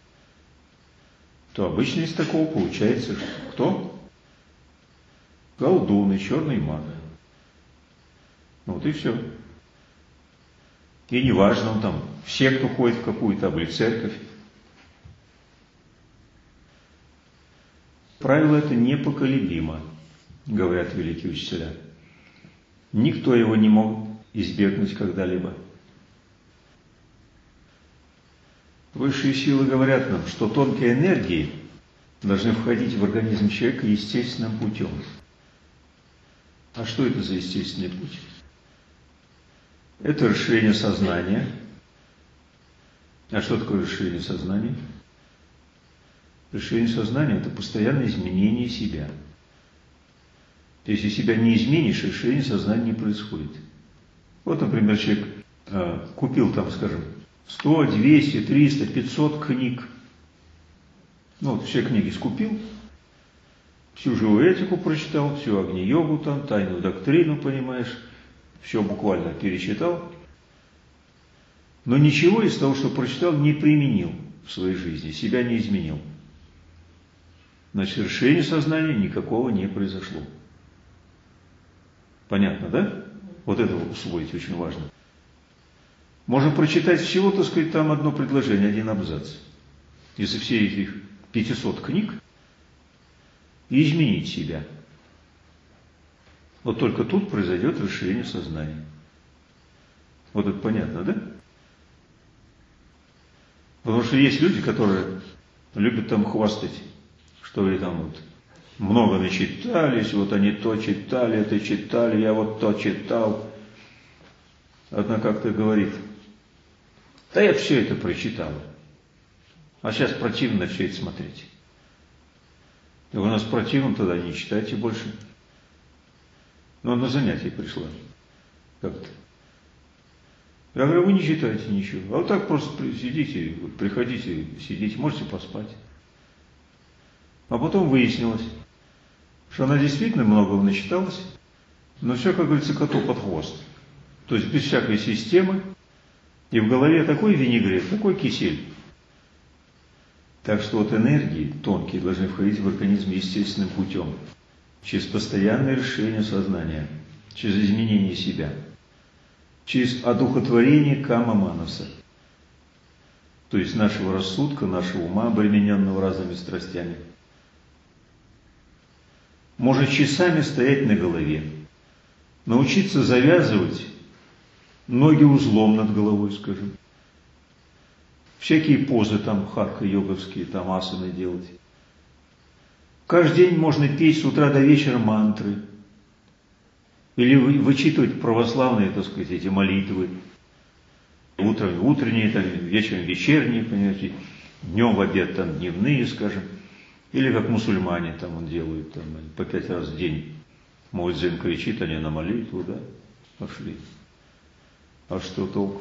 то обычно из такого получается, что кто? Колдун и черный маг. Вот и все. И неважно, он там в секту ходит в какую-то, или в церковь. Правило это непоколебимо, говорят великие учителя. Никто его не мог избегнуть когда-либо. Высшие силы говорят нам, что тонкие энергии должны входить в организм человека естественным путем. А что это за естественный путь? Это расширение сознания. А что такое расширение сознания? Расширение сознания – это постоянное изменение себя. Если себя не изменишь, расширение сознания не происходит. Вот, например, человек купил скажем, 100, 200, 300, 500 книг. Все книги скупил, всю живую этику прочитал, всю Агни-йогу, тайную доктрину, понимаешь, все буквально перечитал, но ничего из того, что прочитал, не применил в своей жизни, себя не изменил. Значит, расширение сознания никакого не произошло. Понятно, да? Вот это усвоить очень важно. Можно прочитать всего, там одно предложение, один абзац. Из всех этих 500 книг и изменить себя. Вот только тут произойдет расширение сознания. Вот это понятно, да? Потому что есть люди, которые любят хвастать, что они много начитались, вот они то читали, это читали, я вот то читал. Одна как-то говорит: да я все это прочитала, а сейчас противно все это смотреть. И у нас противно, тогда не читайте больше. Но на занятие пришла. Как-то. Я говорю: вы не читаете ничего. А вот так просто сидите, приходите, сидите, можете поспать. А потом выяснилось, что она действительно многого начиталась, но все, как говорится, коту под хвост. То есть без всякой системы, и в голове такой винегрет, такой кисель. Так что вот энергии тонкие должны входить в организм естественным путем, через постоянное решение сознания, через изменение себя, через одухотворение кама-манаса, то есть нашего рассудка, нашего ума, обремененного разными страстями. Может часами стоять на голове, научиться завязывать ноги узлом над головой, скажем. Всякие позы там хатха-йоговские, там асаны делать. Каждый день можно петь с утра до вечера мантры. Или вычитывать православные, так сказать, эти молитвы. Утром утренние, там, вечером вечерние, понимаете, днем в обед там дневные, скажем. Или как мусульмане там он делают, там, по 5 раз в день. Муэдзин кричит, они на молитву, да, пошли. А что толку?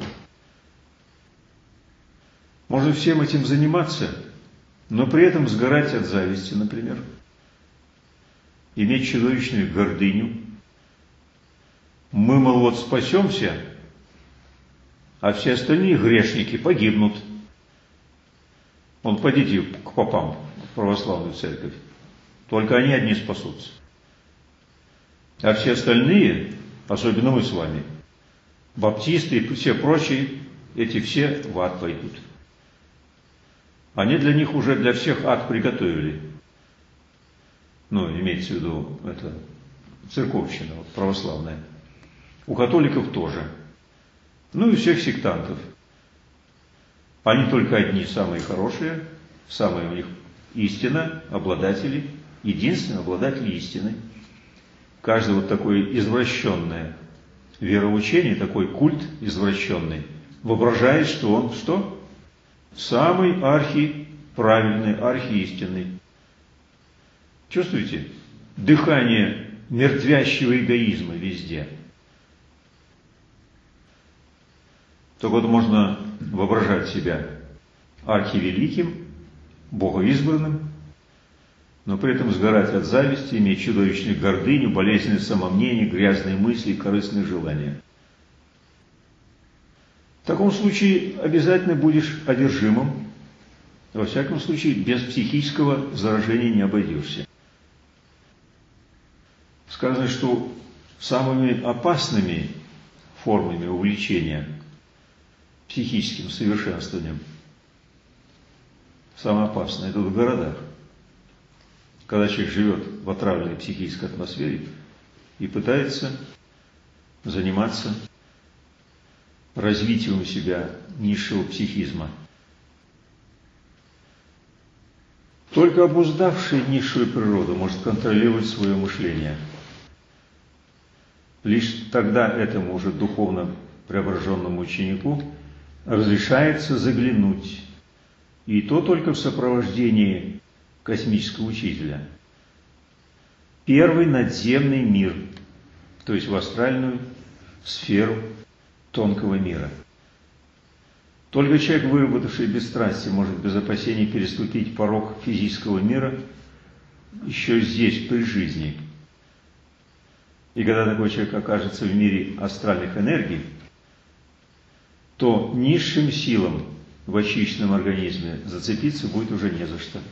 Можно всем этим заниматься, но при этом сгорать от зависти, например. Иметь чудовищную гордыню. Мы, мол, вот спасемся, а все остальные грешники погибнут. Вон, пойдите к попам в православную церковь. Только они одни спасутся. А все остальные, особенно мы с вами, баптисты и все прочие, эти все в ад пойдут. Они для них уже для всех ад приготовили. Ну, имеется в виду, это церковщина, вот, православная. У католиков тоже. Ну и всех сектантов. Они только одни самые хорошие, самые у них истина, обладатели, единственные обладатели истины. Каждый вот такое извращенное вероучение, такой культ извращенный, воображает, что он что? Самый архиправильный, архиистинный. Чувствуете? Дыхание мертвящего эгоизма везде. Только вот можно воображать себя архивеликим, богоизбранным, но при этом сгорать от зависти, иметь чудовищную гордыню, болезненное самомнение, грязные мысли и корыстные желания. В таком случае обязательно будешь одержимым. Во всяком случае, без психического заражения не обойдешься. Сказано, что самыми опасными формами увлечения психическим совершенствованием, самое опасное, это в городах. Когда человек живет в отравленной психической атмосфере и пытается заниматься развитием себя низшего психизма. Только обуздавший низшую природу может контролировать свое мышление. Лишь тогда этому уже духовно преображенному ученику разрешается заглянуть, и то только в сопровождении космического учителя. Первый надземный мир, то есть в астральную сферу тонкого мира. Только человек, выработавший бесстрастие, может без опасений переступить порог физического мира еще здесь, при жизни. И когда такой человек окажется в мире астральных энергий, то низшим силам в очищенном организме зацепиться будет уже не за что.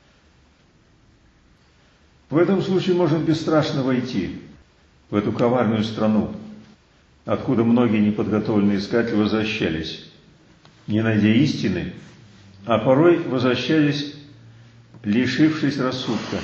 В этом случае можно бесстрашно войти в эту коварную страну, откуда многие неподготовленные искатели возвращались, не найдя истины, а порой возвращались, лишившись рассудка.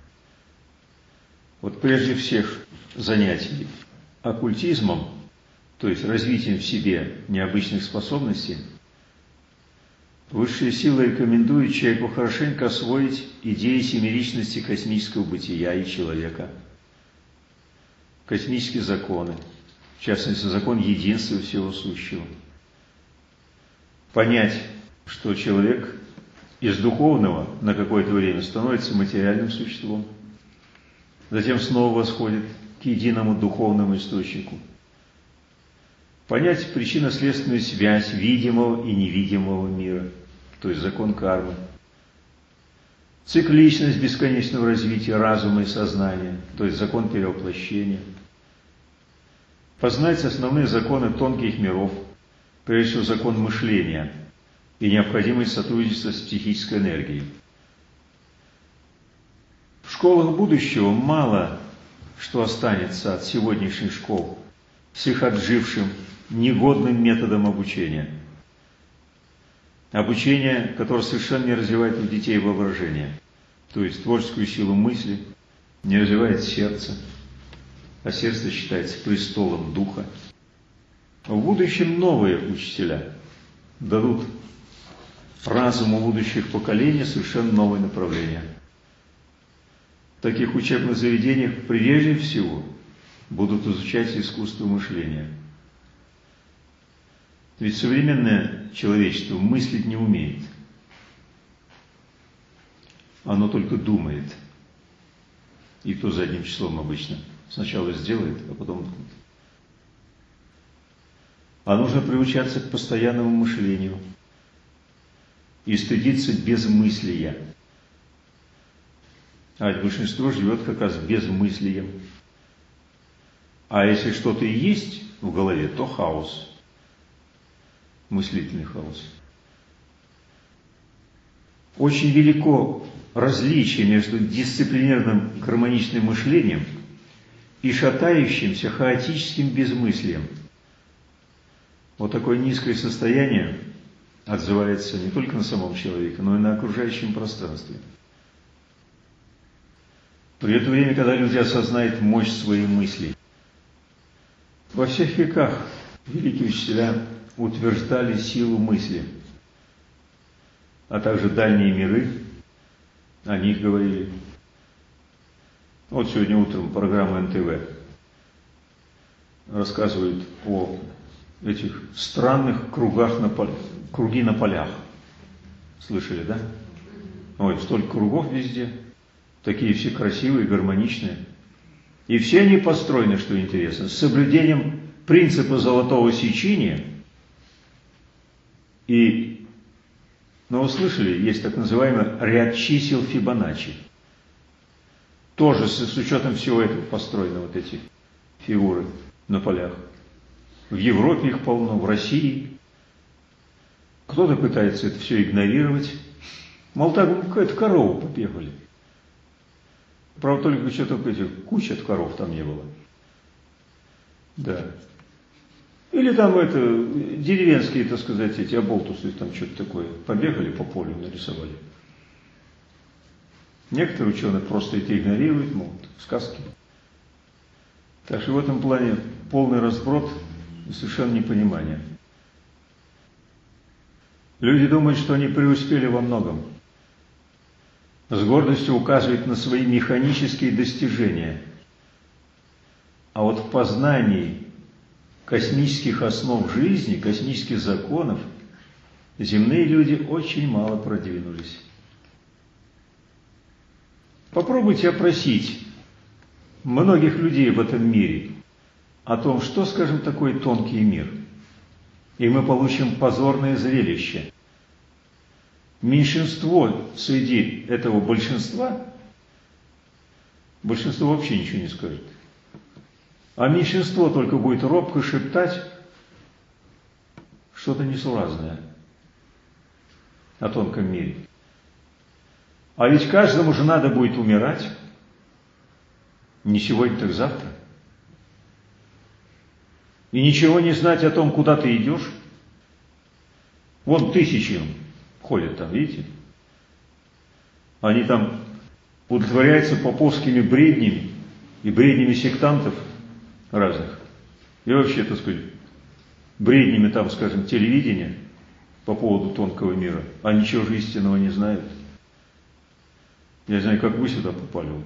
Вот прежде всех занятий оккультизмом, то есть развитием в себе необычных способностей, высшие силы рекомендуют человеку хорошенько освоить идеи семеричности космического бытия и человека, космические законы, в частности, закон единства всего сущего. Понять, что человек из духовного на какое-то время становится материальным существом, затем снова восходит к единому духовному источнику. Понять причинно-следственную связь видимого и невидимого мира, то есть закон кармы. цикличность бесконечного развития разума и сознания, то есть закон перевоплощения, познать основные законы тонких миров, прежде всего закон мышления и необходимость сотрудничества с психической энергией. В школах будущего мало что останется от сегодняшних школ с их отжившим, негодным методом обучения. Обучение, которое совершенно не развивает у детей воображение, то есть творческую силу мысли, не развивает сердце, а сердце считается престолом духа. В будущем новые учителя дадут разуму будущих поколений совершенно новое направление. В таких учебных заведениях прежде всего будут изучать искусство мышления. Ведь современное человечество мыслить не умеет. Оно только думает. И то задним числом обычно. Сначала сделает, а потом... А нужно приучаться к постоянному мышлению и стыдиться безмыслия. А ведь большинство живет как раз безмыслием. А если что-то и есть в голове, то хаос. Мыслительный хаос. Очень велико различие между дисциплинированным гармоничным мышлением и шатающимся хаотическим безмыслием. Вот такое низкое состояние отзывается не только на самом человеке, но и на окружающем пространстве. При это время, когда люди осознают мощь своей мысли. Во всех веках великие учителя утверждали силу мысли, а также дальние миры, о них говорили. Вот сегодня утром программа НТВ рассказывает о этих странных круги на полях. Слышали, да? Ой, столько кругов везде, такие все красивые, гармоничные. И все они построены, что интересно, с соблюдением принципа золотого сечения. Но вы слышали, есть так называемый ряд чисел Фибоначчи. Тоже с учетом всего этого построены вот эти фигуры на полях. В Европе их полно, в России. Кто-то пытается это все игнорировать. Мол, так какая-то корова побегали. Правда, только что-то куча коров там не было. Да. Или там деревенские, так сказать, эти оболтусы, там что-то такое, побегали по полю, нарисовали. Некоторые ученые просто это игнорируют, мол, сказки. Так что в этом плане полный разброд и совершенно непонимание. Люди думают, что они преуспели во многом. С гордостью указывают на свои механические достижения. А вот в познании космических основ жизни, космических законов, земные люди очень мало продвинулись. Попробуйте опросить многих людей в этом мире о том, что, скажем, такое тонкий мир. И мы получим позорное зрелище. Меньшинство среди этого большинства вообще ничего не скажет. А меньшинство только будет робко шептать что-то несуразное о тонком мире. А ведь каждому же надо будет умирать. Не сегодня, так завтра. И ничего не знать о том, куда ты идешь. Вон тысячи ходят там, видите? Они там удовлетворяются поповскими бреднями и бреднями сектантов разных. И вообще, так сказать, бреднями там, скажем, телевидения по поводу тонкого мира. А ничего же истинного не знают. Я не знаю, как вы сюда попали. Вот.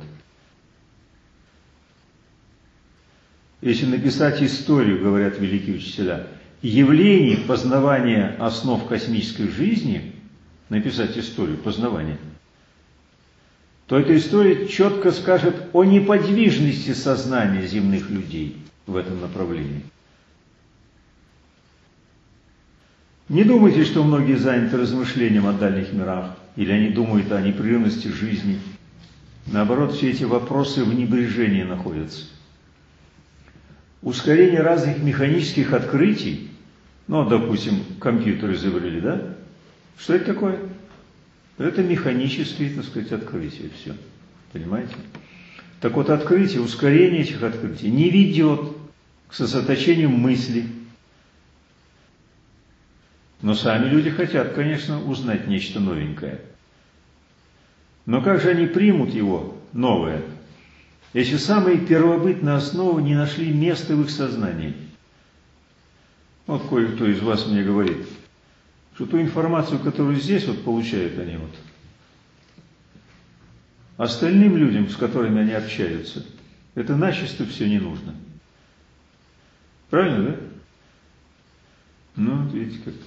Если написать историю, говорят великие учителя, явлений познавания основ космической жизни, написать историю познавания, то эта история четко скажет о неподвижности сознания земных людей в этом направлении. Не думайте, что многие заняты размышлением о дальних мирах, или они думают о непрерывности жизни. Наоборот, все эти вопросы в небрежении находятся. Ускорение разных механических открытий, ну, допустим, компьютер изобрели, да? Что это такое? Это механические, так сказать, открытия, все. Понимаете? Так вот, открытие, ускорение этих открытий не ведет к сосредоточению мысли. Но сами люди хотят, конечно, узнать нечто новенькое. Но как же они примут его, новое, если самые первобытные основы не нашли места в их сознании? Вот кое-кто из вас мне говорит, что ту информацию, которую здесь вот получают они вот, остальным людям, с которыми они общаются, это начисто все не нужно. Правильно, да? Ну, вот видите как.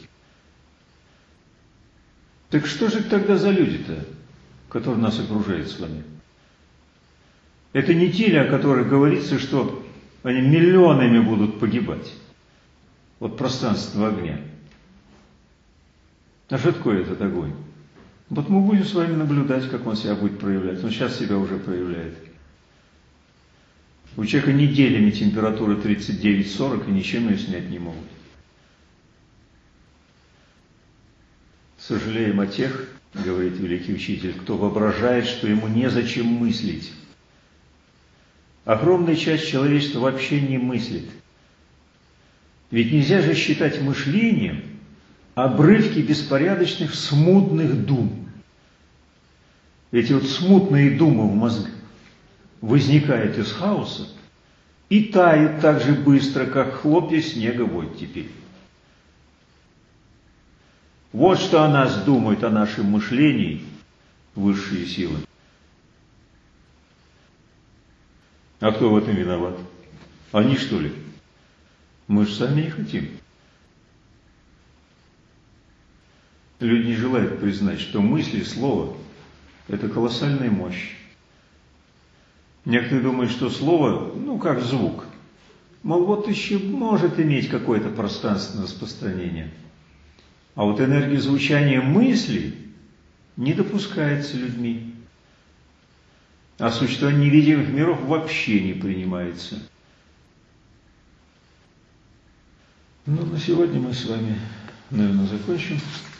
Так что же тогда за люди-то, которые нас окружают с вами? Это не те ли, о которых говорится, что они миллионами будут погибать от пространства огня? А что такое этот огонь? Вот мы будем с вами наблюдать, как он себя будет проявлять. Он сейчас себя уже проявляет. У человека неделями температура 39-40, и ничем ее снять не могут. Сожалеем о тех, говорит великий учитель, кто воображает, что ему незачем мыслить. Огромная часть человечества вообще не мыслит. Ведь нельзя же считать мышлением обрывки беспорядочных смутных дум. Эти вот смутные думы в мозгу возникают из хаоса и тают так же быстро, как хлопья снега в оттепель. Вот что о нас думают, о нашем мышлении высшие силы. А кто в этом виноват? Они, что ли? Мы же сами не хотим. Люди не желают признать, что мысли, слово – это колоссальная мощь. Некоторые думают, что слово, ну, как звук. Мол, вот еще может иметь какое-то пространственное распространение. А вот энергия звучания мысли не допускается людьми. А существование невидимых миров вообще не принимается. Ну, на сегодня мы с вами, наверное, закончим.